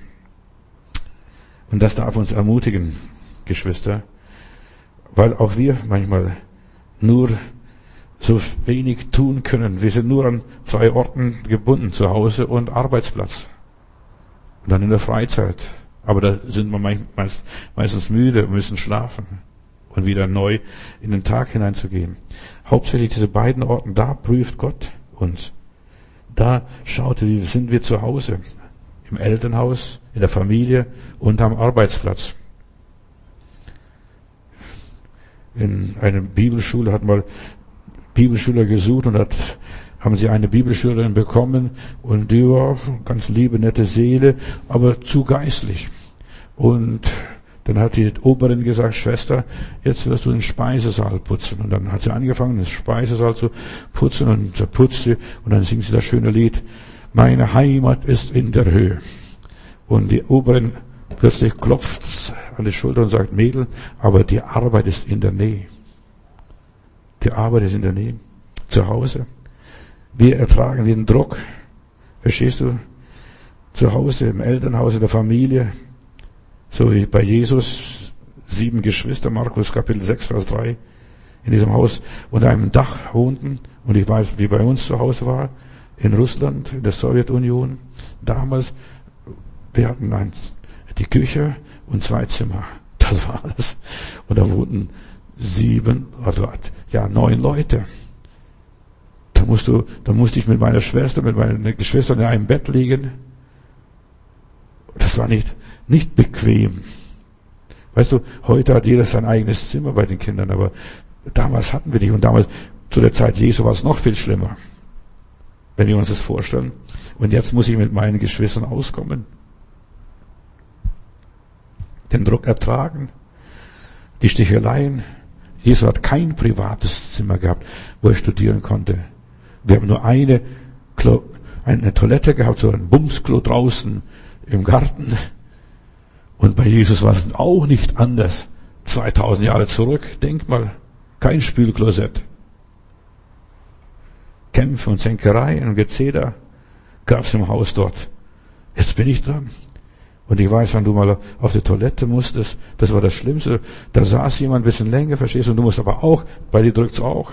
Und das darf uns ermutigen, Geschwister, weil auch wir manchmal nur so wenig tun können. Wir sind nur an zwei Orten gebunden, zu Hause und Arbeitsplatz. Und dann in der Freizeit. Aber da sind wir meist, meistens müde und müssen schlafen und wieder neu in den Tag hineinzugehen. Hauptsächlich diese beiden Orten, da prüft Gott uns. Da schaut er, wie sind wir zu Hause, im Elternhaus, in der Familie und am Arbeitsplatz. In einer Bibelschule hat mal Bibelschüler gesucht und hat, haben sie eine Bibelschülerin bekommen und die war ganz liebe, nette Seele, aber zu geistlich. Und dann hat die Oberin gesagt, Schwester, jetzt wirst du den Speisesaal putzen. Und dann hat sie angefangen, den Speisesaal zu putzen und da putzt sie und dann singt sie das schöne Lied, meine Heimat ist in der Höhe. Und die Oberin plötzlich klopft an die Schulter und sagt, Mädel, aber die Arbeit ist in der Nähe. Die Arbeit ist in der Nähe. Zu Hause. Wir ertragen den Druck. Verstehst du? Zu Hause, im Elternhaus, in der Familie. So wie bei Jesus. Sieben Geschwister, Markus Kapitel sechs, Vers drei. In diesem Haus unter einem Dach wohnten. Und ich weiß, wie bei uns zu Hause war. In Russland, in der Sowjetunion. Damals, wir hatten ein, die Küche und zwei Zimmer. Das war alles. Und da wohnten sieben, oder ja, neun Leute. Da musst du, da musste ich mit meiner Schwester, mit meinen Geschwistern in einem Bett liegen. Das war nicht, nicht bequem. Weißt du, heute hat jeder sein eigenes Zimmer bei den Kindern, aber damals hatten wir nicht. Und damals, zu der Zeit Jesu, war es noch viel schlimmer. Wenn wir uns das vorstellen. Und jetzt muss ich mit meinen Geschwistern auskommen. Den Druck ertragen. Die Sticheleien. Jesus hat kein privates Zimmer gehabt, wo er studieren konnte. Wir haben nur eine, Klo, eine Toilette gehabt, so ein Bumsklo draußen im Garten. Und bei Jesus war es auch nicht anders. zweitausend Jahre zurück, denk mal, kein Spülklosett. Kämpfe und Zänkereien und Gezeder gab es im Haus dort. Jetzt bin ich dran. Und ich weiß, wenn du mal auf die Toilette musstest, das war das Schlimmste. Da saß jemand ein bisschen länger, verstehst du, und du musst aber auch, bei dir drückt's auch.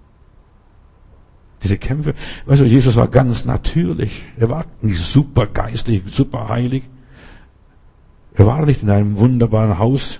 Diese Kämpfe, weißt du, Jesus war ganz natürlich. Er war nicht super geistlich, super heilig. Er war nicht in einem wunderbaren Haus.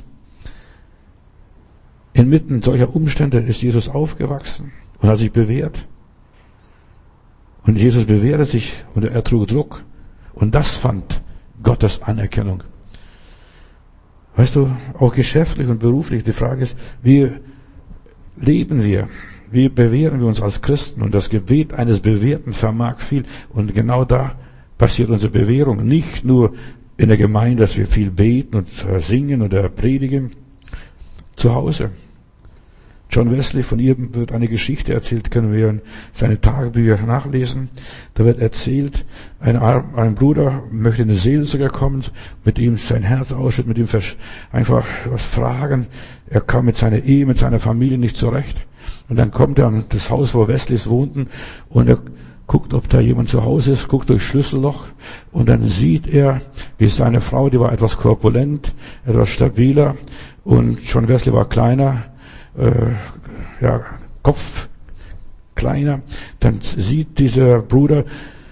Inmitten solcher Umstände ist Jesus aufgewachsen und hat sich bewährt. Und Jesus bewährte sich und er trug Druck. Und das fand Gottes Anerkennung. Weißt du, auch geschäftlich und beruflich, die Frage ist, wie leben wir? Wie bewähren wir uns als Christen? Und das Gebet eines Bewährten vermag viel. Und genau da passiert unsere Bewährung. Nicht nur in der Gemeinde, dass wir viel beten und singen oder predigen. Zu Hause. John Wesley, von ihm wird eine Geschichte erzählt, können wir in seine Tagebücher nachlesen. Da wird erzählt, ein, ein Bruder möchte in eine Seelsorge kommen, mit ihm sein Herz ausschütten, mit ihm einfach was fragen. Er kam mit seiner Ehe, mit seiner Familie nicht zurecht. Und dann kommt er an das Haus, wo Wesleys wohnten, und er guckt, ob da jemand zu Hause ist, guckt durchs Schlüsselloch, und dann sieht er, wie seine Frau, die war etwas korpulent, etwas stabiler, und John Wesley war kleiner, äh, ja, Kopf kleiner. Dann sieht dieser Bruder,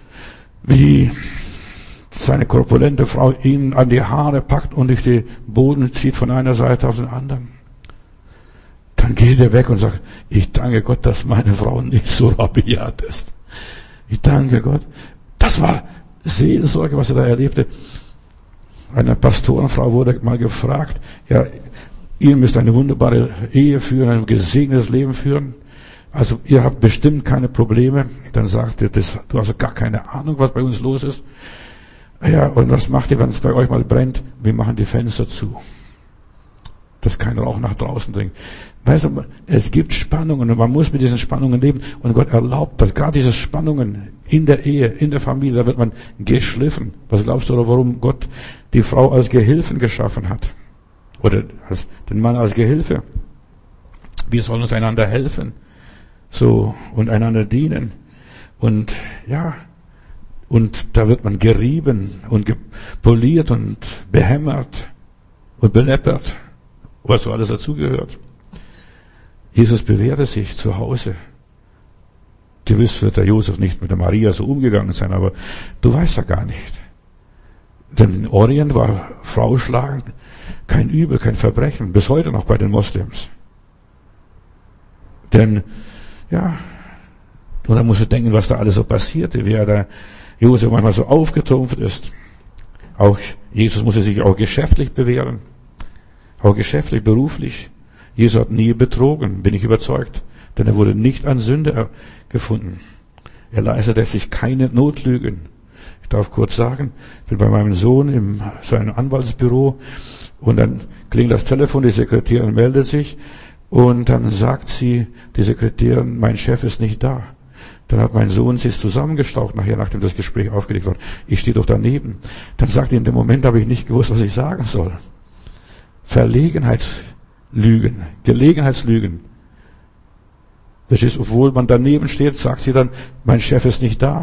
wie seine korpulente Frau ihn an die Haare packt und durch den Boden zieht von einer Seite auf den anderen. Dann geht er weg und sagt, ich danke Gott, dass meine Frau nicht so rabiat ist. Ich danke Gott. Das war Seelsorge, was er da erlebte. Eine Pastorenfrau wurde mal gefragt, ja, ihr müsst eine wunderbare Ehe führen, ein gesegnetes Leben führen. Also ihr habt bestimmt keine Probleme. Dann sagt er, das, du hast gar keine Ahnung, was bei uns los ist. Ja, und was macht ihr, wenn es bei euch mal brennt? Wir machen die Fenster zu, dass kein Rauch nach draußen dringt. Weißt du, es gibt Spannungen und man muss mit diesen Spannungen leben. Und Gott erlaubt, dass gerade diese Spannungen in der Ehe, in der Familie, da wird man geschliffen. Was glaubst du, warum Gott die Frau als Gehilfen geschaffen hat? Oder als, den Mann als Gehilfe? Wir sollen uns einander helfen. So, und einander dienen. Und, ja, und da wird man gerieben und gepoliert und behämmert und beleppert, was so alles dazugehört. Jesus bewährte sich zu Hause. Gewiss wird der Josef nicht mit der Maria so umgegangen sein, aber du weißt ja gar nicht. Denn im Orient war Frau schlagen kein Übel, kein Verbrechen, bis heute noch bei den Moslems. Denn, ja, und dann musst du denken, was da alles so passierte, wie er da Josef manchmal so aufgetrumpft ist. Auch Jesus musste sich auch geschäftlich bewähren. Auch geschäftlich, beruflich. Jesus hat nie betrogen, bin ich überzeugt. Denn er wurde nicht an Sünde gefunden. Er leistete sich keine Notlügen. Ich darf kurz sagen, ich bin bei meinem Sohn in seinem Anwaltsbüro und dann klingelt das Telefon, die Sekretärin meldet sich und dann sagt sie, die Sekretärin, mein Chef ist nicht da. Dann hat mein Sohn sich zusammengestaucht nachher, nachdem das Gespräch aufgelegt war. Ich stehe doch daneben. Dann sagt er, in dem Moment habe ich nicht gewusst, was ich sagen soll. Verlegenheitslügen, Gelegenheitslügen. Das ist, obwohl man daneben steht, sagt sie dann, mein Chef ist nicht da.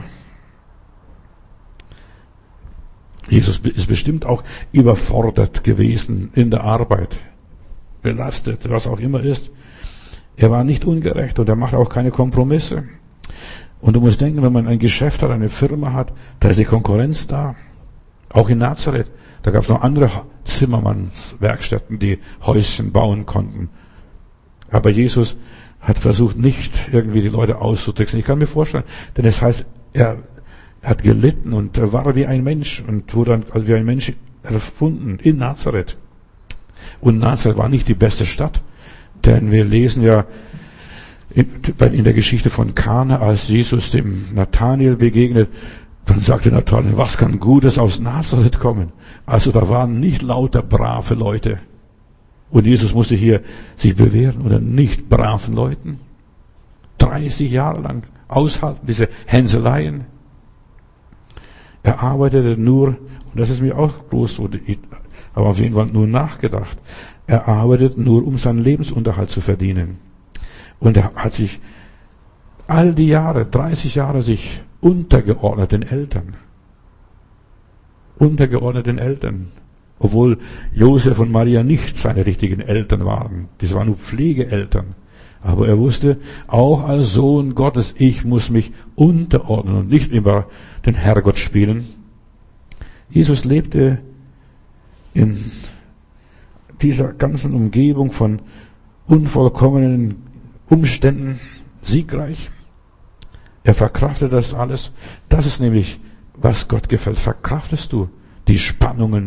Jesus ist bestimmt auch überfordert gewesen in der Arbeit, belastet, was auch immer ist. Er war nicht ungerecht und er macht auch keine Kompromisse. Und du musst denken, wenn man ein Geschäft hat, eine Firma hat, da ist die Konkurrenz da. Auch in Nazareth, da gab es noch andere Zimmermannswerkstätten, die Häuschen bauen konnten. Aber Jesus hat versucht, nicht irgendwie die Leute auszutricksen. Ich kann mir vorstellen, denn es heißt, er hat gelitten und er war wie ein Mensch und wurde dann also wie ein Mensch erfunden in Nazareth. Und Nazareth war nicht die beste Stadt, denn wir lesen ja in der Geschichte von Kana, als Jesus dem Nathanael begegnet, dann sagte Nathanael, was kann Gutes aus Nazareth kommen? Also da waren nicht lauter brave Leute. Und Jesus musste hier sich bewähren unter nicht braven Leuten. dreißig Jahre lang aushalten, diese Hänseleien. Er arbeitete nur, und das ist mir auch groß, ich habe auf jeden Fall nur nachgedacht, er arbeitet nur, um seinen Lebensunterhalt zu verdienen. Und er hat sich all die Jahre, dreißig Jahre, sich untergeordnet den Eltern. Untergeordnet den Eltern. Obwohl Josef und Maria nicht seine richtigen Eltern waren. Das waren nur Pflegeeltern. Aber er wusste, auch als Sohn Gottes, ich muss mich unterordnen und nicht immer den Herrgott spielen. Jesus lebte in dieser ganzen Umgebung von unvollkommenen Umständen siegreich. Er verkraftet das alles. Das ist nämlich, was Gott gefällt. Verkraftest du die Spannungen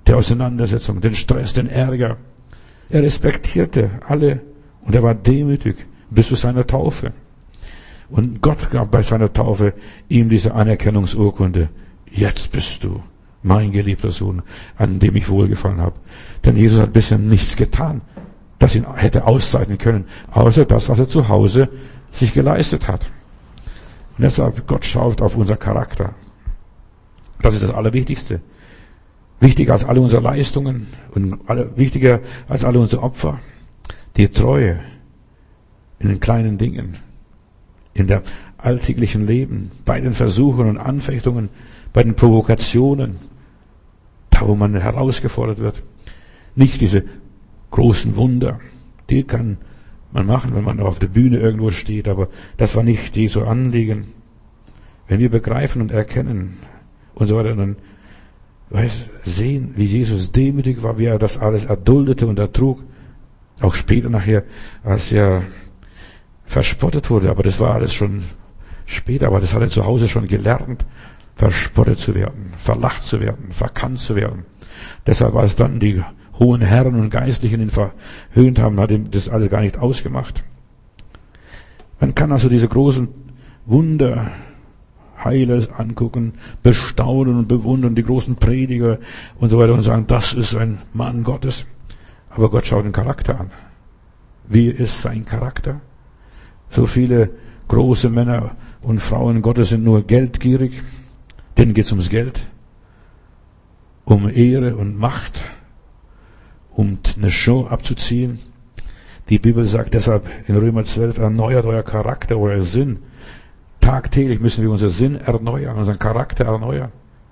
der Auseinandersetzung, den Stress, den Ärger. Er respektierte alle und er war demütig bis zu seiner Taufe. Und Gott gab bei seiner Taufe ihm diese Anerkennungsurkunde. Jetzt bist du mein geliebter Sohn, an dem ich wohlgefallen habe. Denn Jesus hat bisher nichts getan, das ihn hätte auszeichnen können, außer das, was er zu Hause sich geleistet hat. Und deshalb, Gott schaut auf unser Charakter. Das ist das Allerwichtigste. Wichtiger als alle unsere Leistungen und alle, wichtiger als alle unsere Opfer. Die Treue in den kleinen Dingen, in der alltäglichen Leben, bei den Versuchen und Anfechtungen, bei den Provokationen, da wo man herausgefordert wird. Nicht diese großen Wunder, die kann man machen, wenn man auf der Bühne irgendwo steht, aber das war nicht Jesu Anliegen. Wenn wir begreifen und erkennen und so weiter, dann weißt, sehen, wie Jesus demütig war, wie er das alles erduldete und ertrug, auch später nachher, als er verspottet wurde, aber das war alles schon später, aber das hat er zu Hause schon gelernt, verspottet zu werden, verlacht zu werden, verkannt zu werden. Deshalb, als dann die hohen Herren und Geistlichen ihn verhöhnt haben, hat ihm das alles gar nicht ausgemacht. Man kann also diese großen Wunder, Heiler angucken, bestaunen und bewundern, die großen Prediger und so weiter und sagen, das ist ein Mann Gottes. Aber Gott schaut den Charakter an. Wie ist sein Charakter? So viele große Männer und Frauen Gottes sind nur geldgierig. Denen geht es ums Geld, um Ehre und Macht, um eine Show abzuziehen. Die Bibel sagt deshalb in Römer zwölf, erneuert euer Charakter, euer Sinn. Tagtäglich müssen wir unseren Sinn erneuern, unseren Charakter erneuern.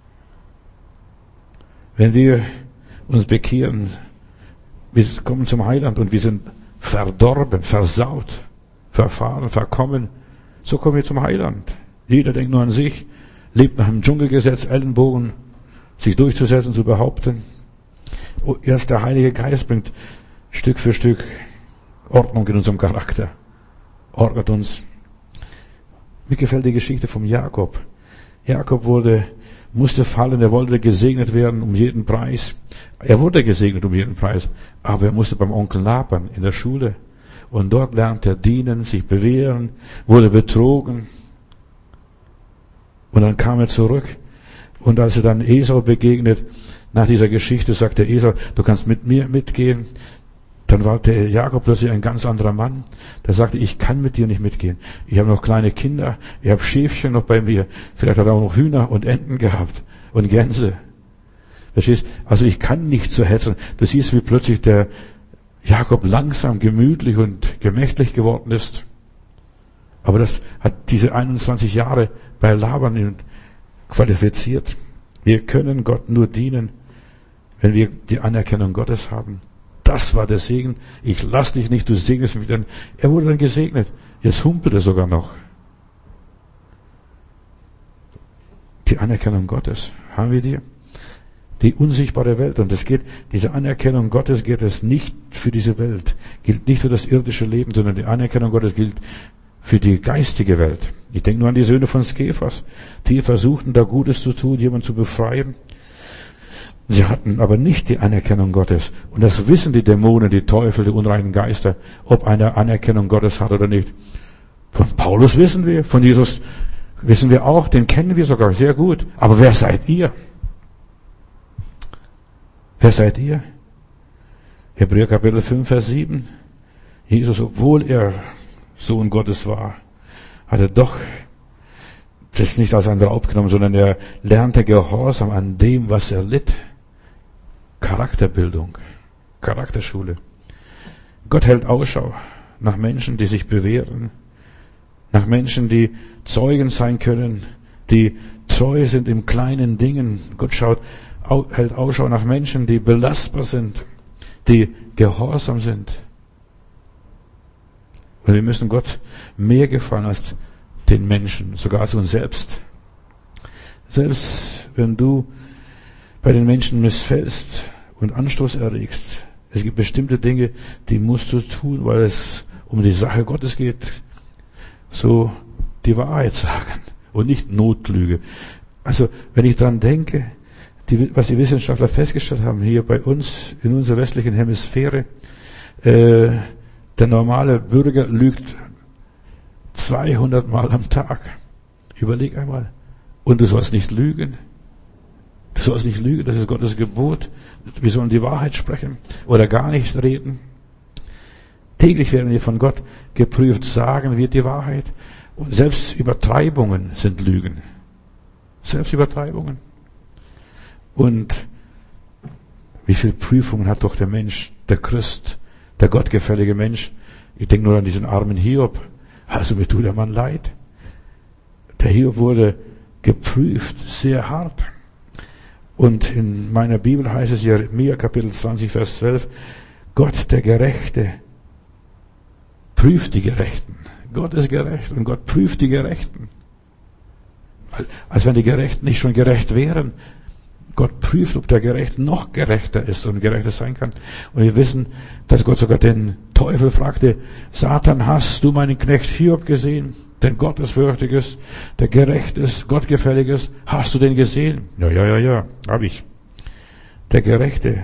Wenn wir uns bekehren, wir kommen zum Heiland und wir sind verdorben, versaut, verfahren, verkommen, so kommen wir zum Heiland. Jeder denkt nur an sich, lebt nach dem Dschungelgesetz, Ellenbogen, sich durchzusetzen, zu behaupten. Erst der Heilige Geist bringt Stück für Stück Ordnung in unserem Charakter, ordnet uns. Mir gefällt die Geschichte vom Jakob. Jakob wurde, musste fallen, er wollte gesegnet werden um jeden Preis. Er wurde gesegnet um jeden Preis, aber er musste beim Onkel Laban in der Schule. Und dort lernte er dienen, sich bewähren, wurde betrogen. Und dann kam er zurück. Und als er dann Esau begegnet, nach dieser Geschichte sagte Esau, du kannst mit mir mitgehen. Dann war der Jakob plötzlich ein ganz anderer Mann. Der sagte, ich kann mit dir nicht mitgehen. Ich habe noch kleine Kinder, ich habe Schäfchen noch bei mir. Vielleicht hat er auch noch Hühner und Enten gehabt und Gänse. Verstehst? Also ich kann nicht so hetzen. Du siehst, wie plötzlich der Jakob langsam, gemütlich und gemächlich geworden ist. Aber das hat diese einundzwanzig Jahre bei Laban qualifiziert. Wir können Gott nur dienen, wenn wir die Anerkennung Gottes haben. Das war der Segen. Ich lass dich nicht, du segnest mich. Denn er wurde dann gesegnet. Jetzt humpelt er sogar noch. Die Anerkennung Gottes haben wir die. Die unsichtbare Welt. Und es geht, diese Anerkennung Gottes geht es nicht für diese Welt. Gilt nicht für das irdische Leben, sondern die Anerkennung Gottes gilt für die geistige Welt. Ich denke nur an die Söhne von Skephas. Die versuchten da Gutes zu tun, jemanden zu befreien. Sie hatten aber nicht die Anerkennung Gottes. Und das wissen die Dämonen, die Teufel, die unreinen Geister, ob einer Anerkennung Gottes hat oder nicht. Von Paulus wissen wir, von Jesus wissen wir auch, den kennen wir sogar sehr gut. Aber wer seid ihr? Wer seid ihr? Hebräer Kapitel fünf, Vers sieben. Jesus, obwohl er Sohn Gottes war, hat er doch das nicht als ein Raub genommen, sondern er lernte Gehorsam an dem, was er litt. Charakterbildung, Charakterschule. Gott hält Ausschau nach Menschen, die sich bewähren, nach Menschen, die Zeugen sein können, die treu sind in kleinen Dingen. Gott schaut, hält Ausschau nach Menschen, die belastbar sind, die gehorsam sind. Und wir müssen Gott mehr gefallen als den Menschen, sogar als uns selbst. Selbst wenn du bei den Menschen missfällst und Anstoß erregst, es gibt bestimmte Dinge, die musst du tun, weil es um die Sache Gottes geht. So die Wahrheit sagen und nicht Notlüge. Also wenn ich dran denke, die, was die Wissenschaftler festgestellt haben, hier bei uns, in unserer westlichen Hemisphäre, äh, der normale Bürger lügt zweihundert Mal am Tag. Überleg einmal. Und du sollst nicht lügen. Du sollst nicht lügen, das ist Gottes Gebot. Wir sollen die Wahrheit sprechen oder gar nicht reden. Täglich werden wir von Gott geprüft, sagen wir die Wahrheit. Und selbst Übertreibungen sind Lügen. Selbst Übertreibungen. Und wie viele Prüfungen hat doch der Mensch, der Christ, der gottgefällige Mensch? Ich denke nur an diesen armen Hiob. Also mir tut der Mann leid. Der Hiob wurde geprüft, sehr hart. Und in meiner Bibel heißt es, Jeremia Kapitel zwanzig, Vers zwölf, Gott, der Gerechte, prüft die Gerechten. Gott ist gerecht und Gott prüft die Gerechten. Als wenn die Gerechten nicht schon gerecht wären. Gott prüft, ob der Gerechte noch gerechter ist und gerechter sein kann. Und wir wissen, dass Gott sogar den Teufel fragte, Satan, hast du meinen Knecht Hiob gesehen? Den Gottesfürchtig ist, der gerecht ist, gottgefällig ist. Hast du den gesehen? Ja, ja, ja, ja, hab ich. Der Gerechte,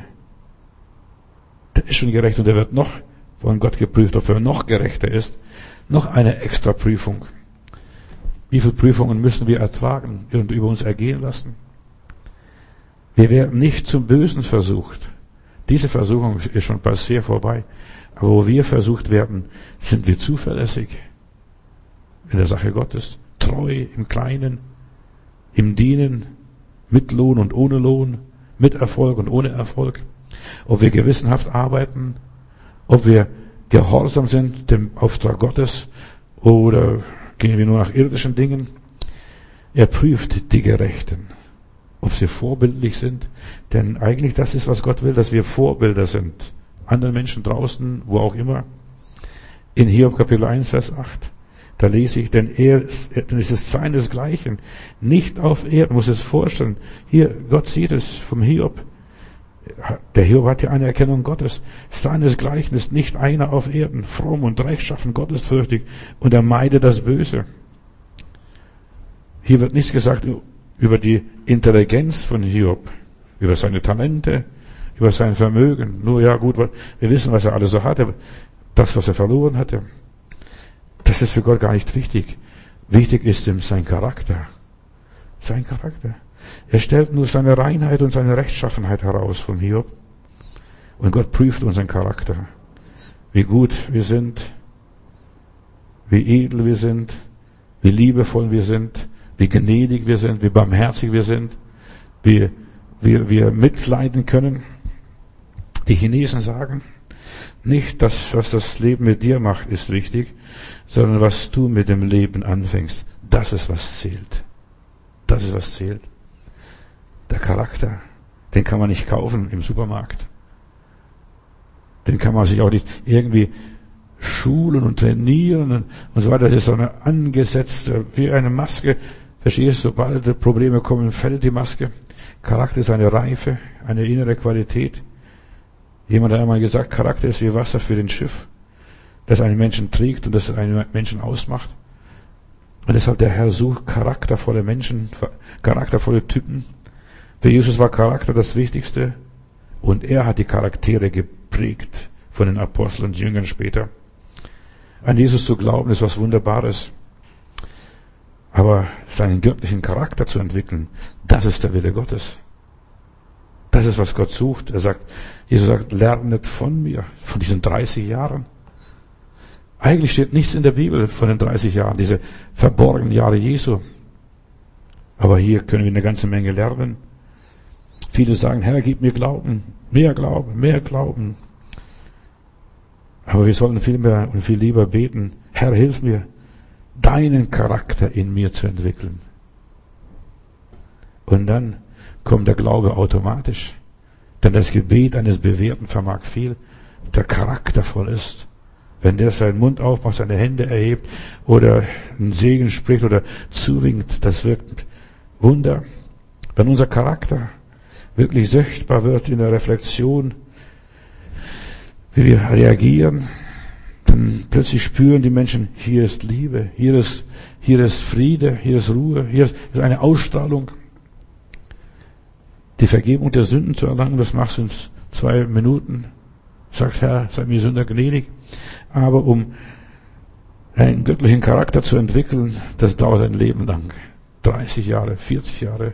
der ist schon gerecht und der wird noch von Gott geprüft, ob er noch gerechter ist. Noch eine extra Prüfung. Wie viele Prüfungen müssen wir ertragen und über uns ergehen lassen? Wir werden nicht zum Bösen versucht. Diese Versuchung ist schon passé vorbei. Aber wo wir versucht werden, sind wir zuverlässig in der Sache Gottes, treu im Kleinen, im Dienen, mit Lohn und ohne Lohn, mit Erfolg und ohne Erfolg. Ob wir gewissenhaft arbeiten, ob wir gehorsam sind dem Auftrag Gottes oder gehen wir nur nach irdischen Dingen. Er prüft die Gerechten, ob sie vorbildlich sind. Denn eigentlich das ist, was Gott will, dass wir Vorbilder sind. Anderen Menschen draußen, wo auch immer. In Hiob Kapitel eins, Vers acht. Da lese ich, denn er, denn es ist seinesgleichen. Nicht auf Erden, muss es vorstellen. Hier, Gott sieht es vom Hiob. Der Hiob hat ja eine Erkennung Gottes. Seinesgleichen ist nicht einer auf Erden, fromm und rechtschaffen, gottesfürchtig, und er meidet das Böse. Hier wird nichts gesagt über die Intelligenz von Hiob, über seine Talente, über sein Vermögen. Nur ja gut, wir wissen, was er alles so hatte, das, was er verloren hatte. Das ist für Gott gar nicht wichtig. Wichtig ist ihm sein Charakter. Sein Charakter. Er stellt nur seine Reinheit und seine Rechtschaffenheit heraus vom Hiob. Und Gott prüft unseren Charakter. Wie gut wir sind, wie edel wir sind, wie liebevoll wir sind, wie gnädig wir sind, wie barmherzig wir sind, wie wir, wir mitleiden können. Die Chinesen sagen, nicht das, was das Leben mit dir macht, ist wichtig, sondern was du mit dem Leben anfängst. Das ist, was zählt. Das ist, was zählt. Der Charakter, den kann man nicht kaufen im Supermarkt. Den kann man sich auch nicht irgendwie schulen und trainieren und, und so weiter. Das ist so eine angesetzte, wie eine Maske. Verstehst du, sobald Probleme kommen, fällt die Maske. Charakter ist eine Reife, eine innere Qualität. Jemand hat einmal gesagt, Charakter ist wie Wasser für den Schiff, das einen Menschen trägt und das einen Menschen ausmacht. Und deshalb der Herr sucht charaktervolle Menschen, charaktervolle Typen. Für Jesus war Charakter das Wichtigste und er hat die Charaktere geprägt von den Aposteln und Jüngern später. An Jesus zu glauben ist was Wunderbares. Aber seinen göttlichen Charakter zu entwickeln, das ist der Wille Gottes. Das ist, was Gott sucht. Er sagt, Jesus sagt, lernet von mir, von diesen dreißig Jahren. Eigentlich steht nichts in der Bibel von den dreißig Jahren, diese verborgenen Jahre Jesu. Aber hier können wir eine ganze Menge lernen. Viele sagen, Herr, gib mir Glauben, mehr Glauben, mehr Glauben. Aber wir sollten viel mehr und viel lieber beten, Herr, hilf mir, deinen Charakter in mir zu entwickeln. Und dann kommt der Glaube automatisch. Denn das Gebet eines Bewährten vermag viel, der charaktervoll ist. Wenn der seinen Mund aufmacht, seine Hände erhebt oder einen Segen spricht oder zuwinkt, das wirkt Wunder. Wenn unser Charakter wirklich sichtbar wird in der Reflexion, wie wir reagieren, dann plötzlich spüren die Menschen, hier ist Liebe, hier ist, hier ist Friede, hier ist Ruhe, hier ist eine Ausstrahlung. die Vergebung der Sünden zu erlangen, das machst du in zwei Minuten. Sagst, Herr, sei mir Sünder gnädig. Aber um einen göttlichen Charakter zu entwickeln, das dauert ein Leben lang. dreißig Jahre, vierzig Jahre.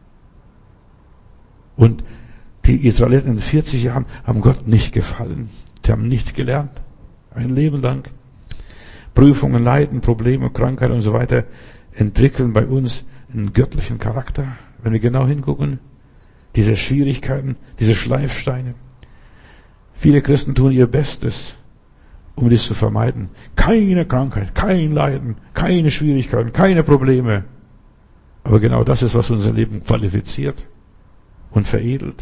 Und die Israeliten in vierzig Jahren haben Gott nicht gefallen. Die haben nichts gelernt. Ein Leben lang. Prüfungen, Leiden, Probleme, Krankheit und so weiter entwickeln bei uns einen göttlichen Charakter. Wenn wir genau hingucken, diese Schwierigkeiten, diese Schleifsteine. Viele Christen tun ihr Bestes, um dies zu vermeiden. Keine Krankheit, kein Leiden, keine Schwierigkeiten, keine Probleme. Aber genau das ist, was unser Leben qualifiziert und veredelt.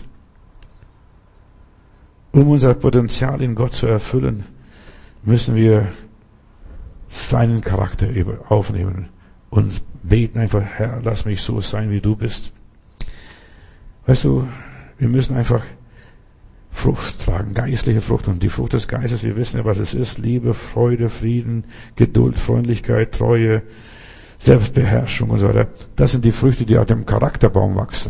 Um unser Potenzial in Gott zu erfüllen, müssen wir seinen Charakter aufnehmen und beten einfach, Herr, lass mich so sein, wie du bist. Weißt du, wir müssen einfach Frucht tragen, geistliche Frucht. Und die Frucht des Geistes, wir wissen ja, was es ist. Liebe, Freude, Frieden, Geduld, Freundlichkeit, Treue, Selbstbeherrschung und so weiter. Das sind die Früchte, die auf dem Charakterbaum wachsen.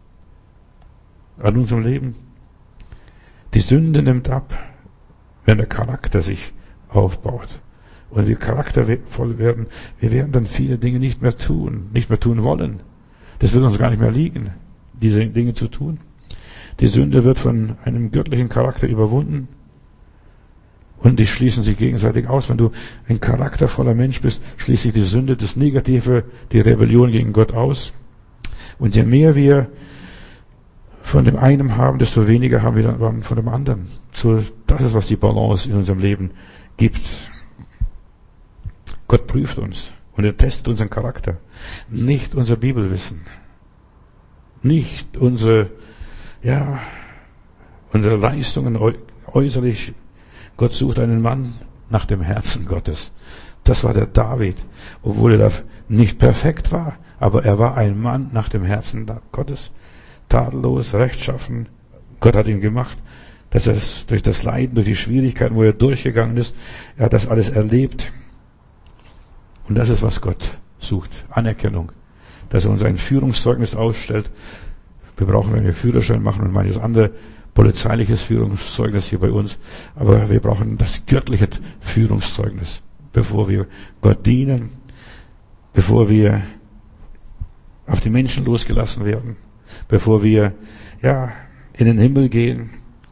An unserem Leben. Die Sünde nimmt ab, wenn der Charakter sich aufbaut. Und wir charaktervoll werden, wir werden dann viele Dinge nicht mehr tun, nicht mehr tun wollen. Das wird uns gar nicht mehr liegen, diese Dinge zu tun. Die Sünde wird von einem göttlichen Charakter überwunden und die schließen sich gegenseitig aus. Wenn du ein charaktervoller Mensch bist, schließt sich die Sünde, das Negative, die Rebellion gegen Gott aus. Und je mehr wir von dem einen haben, desto weniger haben wir dann von dem anderen. So, das ist, was die Balance in unserem Leben gibt. Gott prüft uns und er testet unseren Charakter. Nicht unser Bibelwissen. Nicht unsere, ja, unsere Leistungen äußerlich. Gott sucht einen Mann nach dem Herzen Gottes. Das war der David, obwohl er da nicht perfekt war, aber er war ein Mann nach dem Herzen Gottes. Tadellos, rechtschaffen. Gott hat ihn gemacht, dass er es durch das Leiden, durch die Schwierigkeiten, wo er durchgegangen ist, er hat das alles erlebt. Und das ist, was Gott sucht. Anerkennung. Dass er uns ein Führungszeugnis ausstellt. Wir brauchen einen Führerschein machen und manches andere polizeiliches Führungszeugnis hier bei uns. Aber wir brauchen das göttliche Führungszeugnis, bevor wir Gott dienen, bevor wir auf die Menschen losgelassen werden, bevor wir, ja, in den Himmel gehen.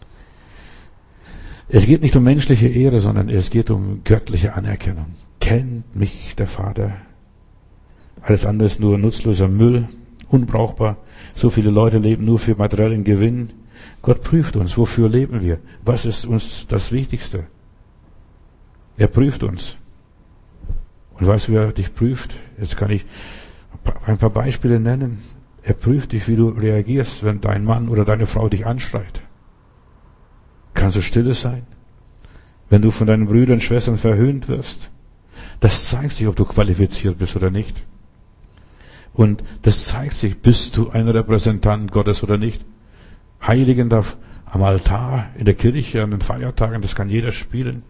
Es geht nicht um menschliche Ehre, sondern es geht um göttliche Anerkennung. Kennt mich der Vater? Alles andere ist nur nutzloser Müll, unbrauchbar. So viele Leute leben nur für materiellen Gewinn. Gott prüft uns. Wofür leben wir? Was ist uns das Wichtigste? Er prüft uns. Und weißt du, wer dich prüft? Jetzt kann ich ein paar Beispiele nennen. Er prüft dich, wie du reagierst, wenn dein Mann oder deine Frau dich anschreit. Kannst du stille sein? Wenn du von deinen Brüdern und Schwestern verhöhnt wirst? Das zeigt sich, ob du qualifiziert bist oder nicht. Und das zeigt sich, bist du ein Repräsentant Gottes oder nicht. Heiligen darf am Altar, in der Kirche, an den Feiertagen, das kann jeder spielen.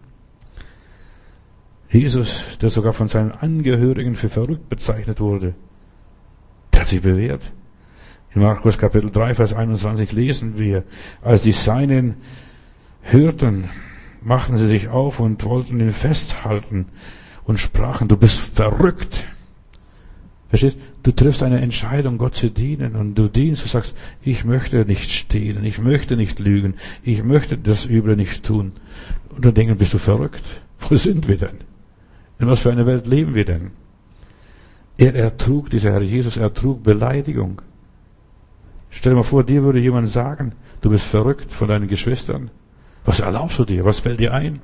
Jesus, der sogar von seinen Angehörigen für verrückt bezeichnet wurde, der hat sich bewährt. In Markus Kapitel drei, Vers einundzwanzig lesen wir, als die Seinen hörten, machten sie sich auf und wollten ihn festhalten und sprachen, du bist verrückt. Verstehst? Du triffst eine Entscheidung, Gott zu dienen, und du dienst, du sagst, ich möchte nicht stehlen, ich möchte nicht lügen, ich möchte das Üble nicht tun. Und dann denken, bist du verrückt? Wo sind wir denn? In was für einer Welt leben wir denn? Er ertrug, dieser Herr Jesus ertrug Beleidigung. Stell dir mal vor, dir würde jemand sagen, du bist verrückt von deinen Geschwistern. Was erlaubst du dir? Was fällt dir ein?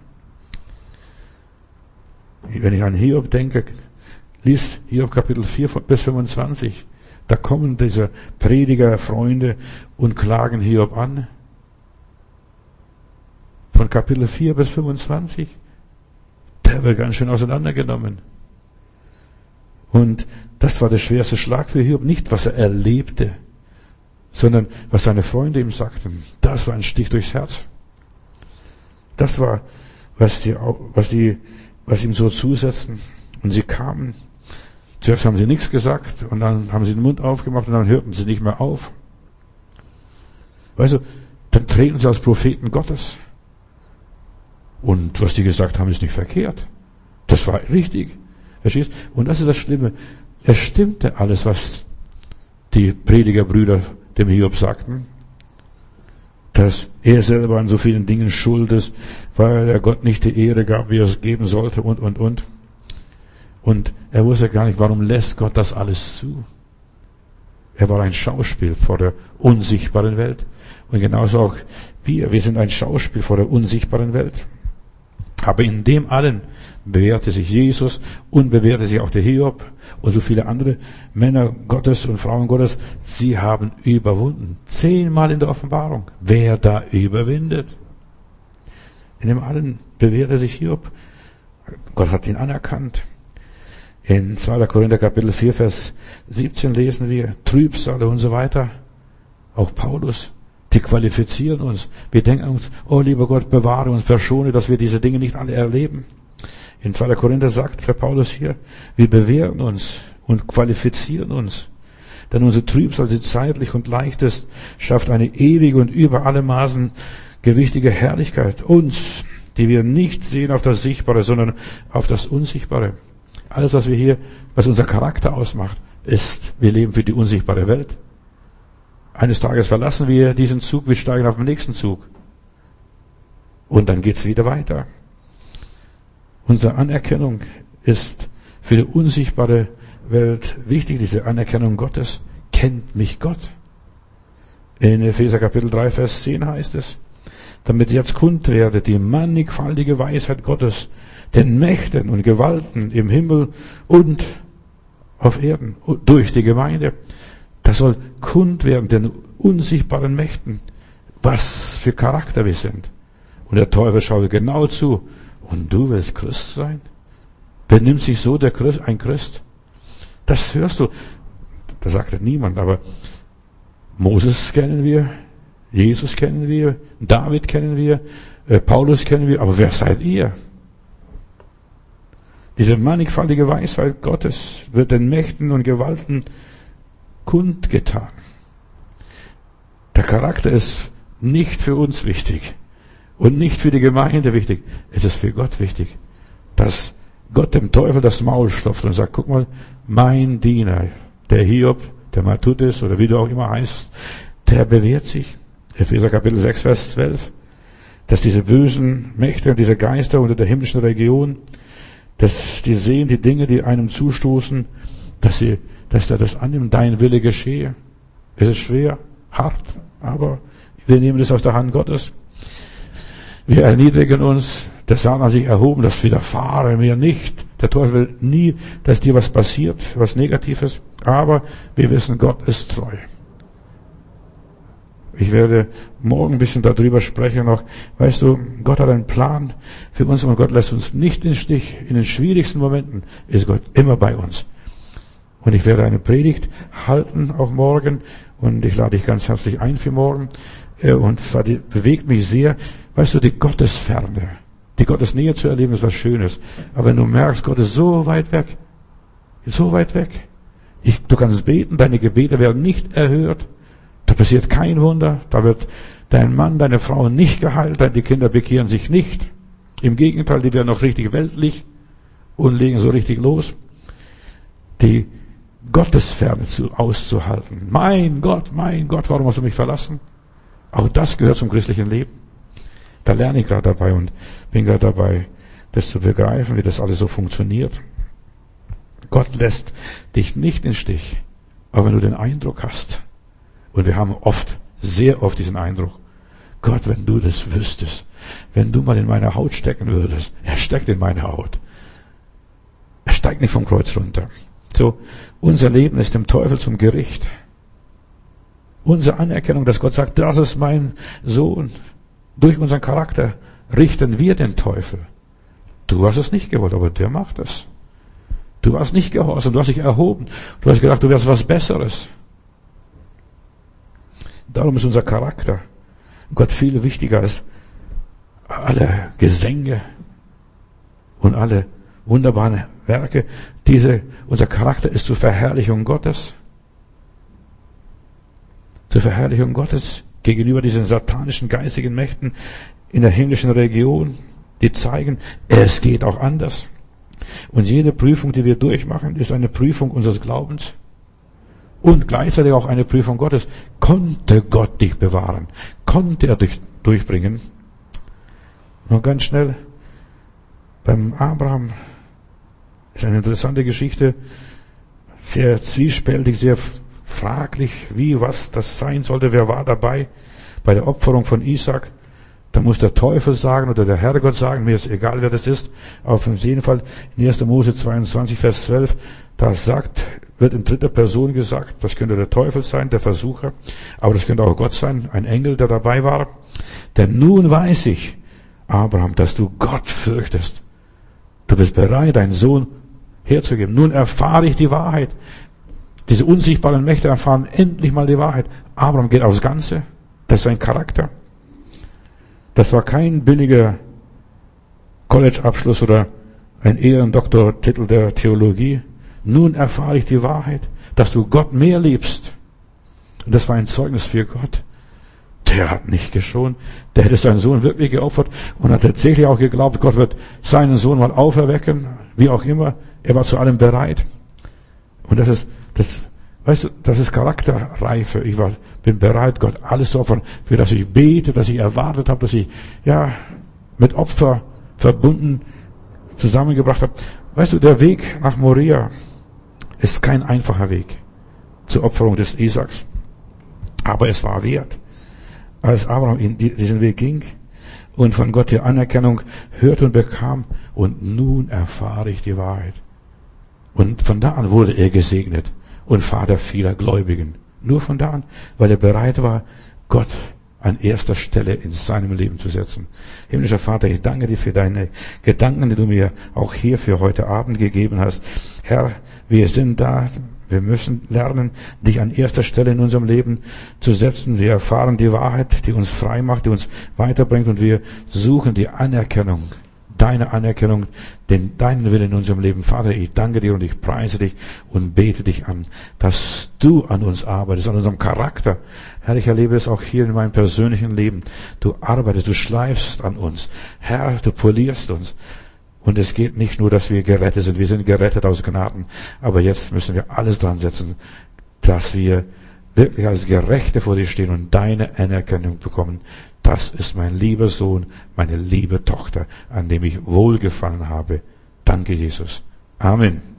Wenn ich an Hiob denke, lies Hiob Kapitel vier bis fünfundzwanzig. Da kommen diese Prediger, Freunde und klagen Hiob an. Von Kapitel vier bis fünfundzwanzig. Der wird ganz schön auseinandergenommen. Und das war der schwerste Schlag für Hiob. Nicht, was er erlebte, sondern was seine Freunde ihm sagten. Das war ein Stich durchs Herz. Das war, was die, was die, was ihm so zusetzten. Und sie kamen. Zuerst haben sie nichts gesagt und dann haben sie den Mund aufgemacht und dann hörten sie nicht mehr auf. Weißt du, dann treten sie als Propheten Gottes. Und was die gesagt haben, ist nicht verkehrt. Das war richtig. Verstehst? Und das ist das Schlimme. Es stimmte alles, was die Predigerbrüder dem Hiob sagten. Dass er selber an so vielen Dingen schuld ist, weil er Gott nicht die Ehre gab, wie er es geben sollte und, und, und. Und er wusste gar nicht, warum lässt Gott das alles zu. Er war ein Schauspiel vor der unsichtbaren Welt. Und genauso auch wir. Wir sind ein Schauspiel vor der unsichtbaren Welt. Aber in dem allen bewährte sich Jesus und bewährte sich auch der Hiob und so viele andere Männer Gottes und Frauen Gottes. Sie haben überwunden. Zehnmal in der Offenbarung. Wer da überwindet? In dem allen bewährte sich Hiob. Gott hat ihn anerkannt. In zweiter Korinther Kapitel vier, Vers siebzehn lesen wir Trübsale und so weiter. Auch Paulus, die qualifizieren uns. Wir denken uns, oh lieber Gott, bewahre uns, verschone, dass wir diese Dinge nicht alle erleben. In zweiter Korinther sagt der Paulus hier, wir bewähren uns und qualifizieren uns. Denn unsere Trübsal, die zeitlich und leicht ist, schafft eine ewige und über alle Maßen gewichtige Herrlichkeit. Uns, die wir nicht sehen auf das Sichtbare, sondern auf das Unsichtbare. Alles, was wir hier, was unser Charakter ausmacht, ist, wir leben für die unsichtbare Welt. Eines Tages verlassen wir diesen Zug, wir steigen auf den nächsten Zug. Und dann geht's wieder weiter. Unsere Anerkennung ist für die unsichtbare Welt wichtig, diese Anerkennung Gottes. Kennt mich Gott? In Epheser Kapitel drei, Vers zehn heißt es, damit jetzt kund werde die mannigfaltige Weisheit Gottes, den Mächten und Gewalten im Himmel und auf Erden, durch die Gemeinde. Das soll kund werden, den unsichtbaren Mächten, was für Charakter wir sind. Und der Teufel schaut genau zu. Und du willst Christ sein? Benimmt sich so der Christ, ein Christ? Das hörst du. Da sagt niemand, aber Moses kennen wir, Jesus kennen wir, David kennen wir, äh, Paulus kennen wir, aber wer seid ihr? Diese mannigfaltige Weisheit Gottes wird den Mächten und Gewalten kundgetan. Der Charakter ist nicht für uns wichtig und nicht für die Gemeinde wichtig. Es ist für Gott wichtig, dass Gott dem Teufel das Maul stopft und sagt, guck mal, mein Diener, der Hiob, der Matthäus oder wie du auch immer heißt, der bewährt sich. Epheser Kapitel sechs, Vers zwölf, dass diese bösen Mächte, diese Geister unter der himmlischen Region, dass die sehen die Dinge, die einem zustoßen, dass sie, dass da das annimmt, dein Wille geschehe. Es ist schwer, hart, aber wir nehmen das aus der Hand Gottes. Wir erniedrigen uns, der Satan hat sich erhoben, das widerfahre mir nicht. Der Teufel will nie, dass dir was passiert, was Negatives, aber wir wissen, Gott ist treu. Ich werde morgen ein bisschen darüber sprechen noch. Weißt du, Gott hat einen Plan für uns und Gott lässt uns nicht im Stich. In den schwierigsten Momenten ist Gott immer bei uns. Und ich werde eine Predigt halten, auch morgen. Und ich lade dich ganz herzlich ein für morgen. Und zwar die bewegt mich sehr. Weißt du, die Gottesferne, die Gottesnähe zu erleben, ist was Schönes. Aber wenn du merkst, Gott ist so weit weg, so weit weg. Ich, du kannst beten, deine Gebete werden nicht erhört. Da passiert kein Wunder, da wird dein Mann, deine Frau nicht geheilt, deine Kinder bekehren sich nicht. Im Gegenteil, die werden noch richtig weltlich und legen so richtig los. Die Gottesferne zu, auszuhalten. Mein Gott, mein Gott, warum hast du mich verlassen? Auch das gehört zum christlichen Leben. Da lerne ich gerade dabei und bin gerade dabei, das zu begreifen, wie das alles so funktioniert. Gott lässt dich nicht im Stich, aber wenn du den Eindruck hast, und wir haben oft, sehr oft diesen Eindruck, Gott, wenn du das wüsstest, wenn du mal in meine Haut stecken würdest, er steckt in meine Haut. Er steigt nicht vom Kreuz runter. So, unser Leben ist dem Teufel zum Gericht. Unsere Anerkennung, dass Gott sagt, das ist mein Sohn. Durch unseren Charakter richten wir den Teufel. Du hast es nicht gewollt, aber der macht es. Du warst nicht gehorsam, du hast dich erhoben. Du hast gedacht, du wärst was Besseres. Darum ist unser Charakter Gott viel wichtiger als alle Gesänge und alle wunderbaren Werke. Diese, unser Charakter ist zur Verherrlichung Gottes. Zur Verherrlichung Gottes gegenüber diesen satanischen geistigen Mächten in der himmlischen Region, die zeigen, es geht auch anders. Und jede Prüfung, die wir durchmachen, ist eine Prüfung unseres Glaubens und gleichzeitig auch eine Prüfung Gottes. Konnte Gott dich bewahren? Konnte er dich durchbringen? Noch ganz schnell, beim Abraham ist eine interessante Geschichte, sehr zwiespältig, sehr fraglich, wie, was das sein sollte. Wer war dabei bei der Opferung von Isaac? Da muss der Teufel sagen oder der Herrgott sagen, mir ist egal, wer das ist. Auf jeden Fall in erster Mose zweiundzwanzig, Vers zwölf, da sagt, wird in dritter Person gesagt, das könnte der Teufel sein, der Versucher, aber das könnte auch Gott sein, ein Engel, der dabei war. Denn nun weiß ich, Abraham, dass du Gott fürchtest. Du bist bereit, deinen Sohn herzugeben. Nun erfahre ich die Wahrheit. Diese unsichtbaren Mächte erfahren endlich mal die Wahrheit. Abraham geht aufs Ganze. Das ist sein Charakter. Das war kein billiger College-Abschluss oder ein Ehrendoktortitel der Theologie. Nun erfahre ich die Wahrheit, dass du Gott mehr liebst. Und das war ein Zeugnis für Gott. Der hat nicht geschont. Der hätte seinen Sohn wirklich geopfert und hat tatsächlich auch geglaubt, Gott wird seinen Sohn mal auferwecken, wie auch immer. Er war zu allem bereit. Und das ist, das, weißt du, das ist Charakterreife. Ich war, bin bereit, Gott alles zu opfern, für das ich bete, dass ich erwartet habe, dass ich, ja, mit Opfer verbunden zusammengebracht habe. Weißt du, der Weg nach Moria ist kein einfacher Weg zur Opferung des Isaaks. Aber es war wert. Als Abraham in diesen Weg ging und von Gott die Anerkennung hörte und bekam, und nun erfahre ich die Wahrheit. Und von da an wurde er gesegnet und Vater vieler Gläubigen. Nur von da an, weil er bereit war, Gott an erster Stelle in seinem Leben zu setzen. Himmlischer Vater, ich danke dir für deine Gedanken, die du mir auch hier für heute Abend gegeben hast. Herr, wir sind da. Wir müssen lernen, dich an erster Stelle in unserem Leben zu setzen. Wir erfahren die Wahrheit, die uns frei macht, die uns weiterbringt, und wir suchen die Anerkennung, deine Anerkennung, den deinen Willen in unserem Leben. Vater, ich danke dir und ich preise dich und bete dich an, dass du an uns arbeitest, an unserem Charakter. Herr, ich erlebe es auch hier in meinem persönlichen Leben. Du arbeitest, du schleifst an uns. Herr, du polierst uns. Und es geht nicht nur, dass wir gerettet sind. Wir sind gerettet aus Gnaden. Aber jetzt müssen wir alles dran setzen, dass wir wirklich als Gerechte vor dir stehen und deine Anerkennung bekommen. Das ist mein lieber Sohn, meine liebe Tochter, an dem ich wohlgefallen habe. Danke, Jesus. Amen.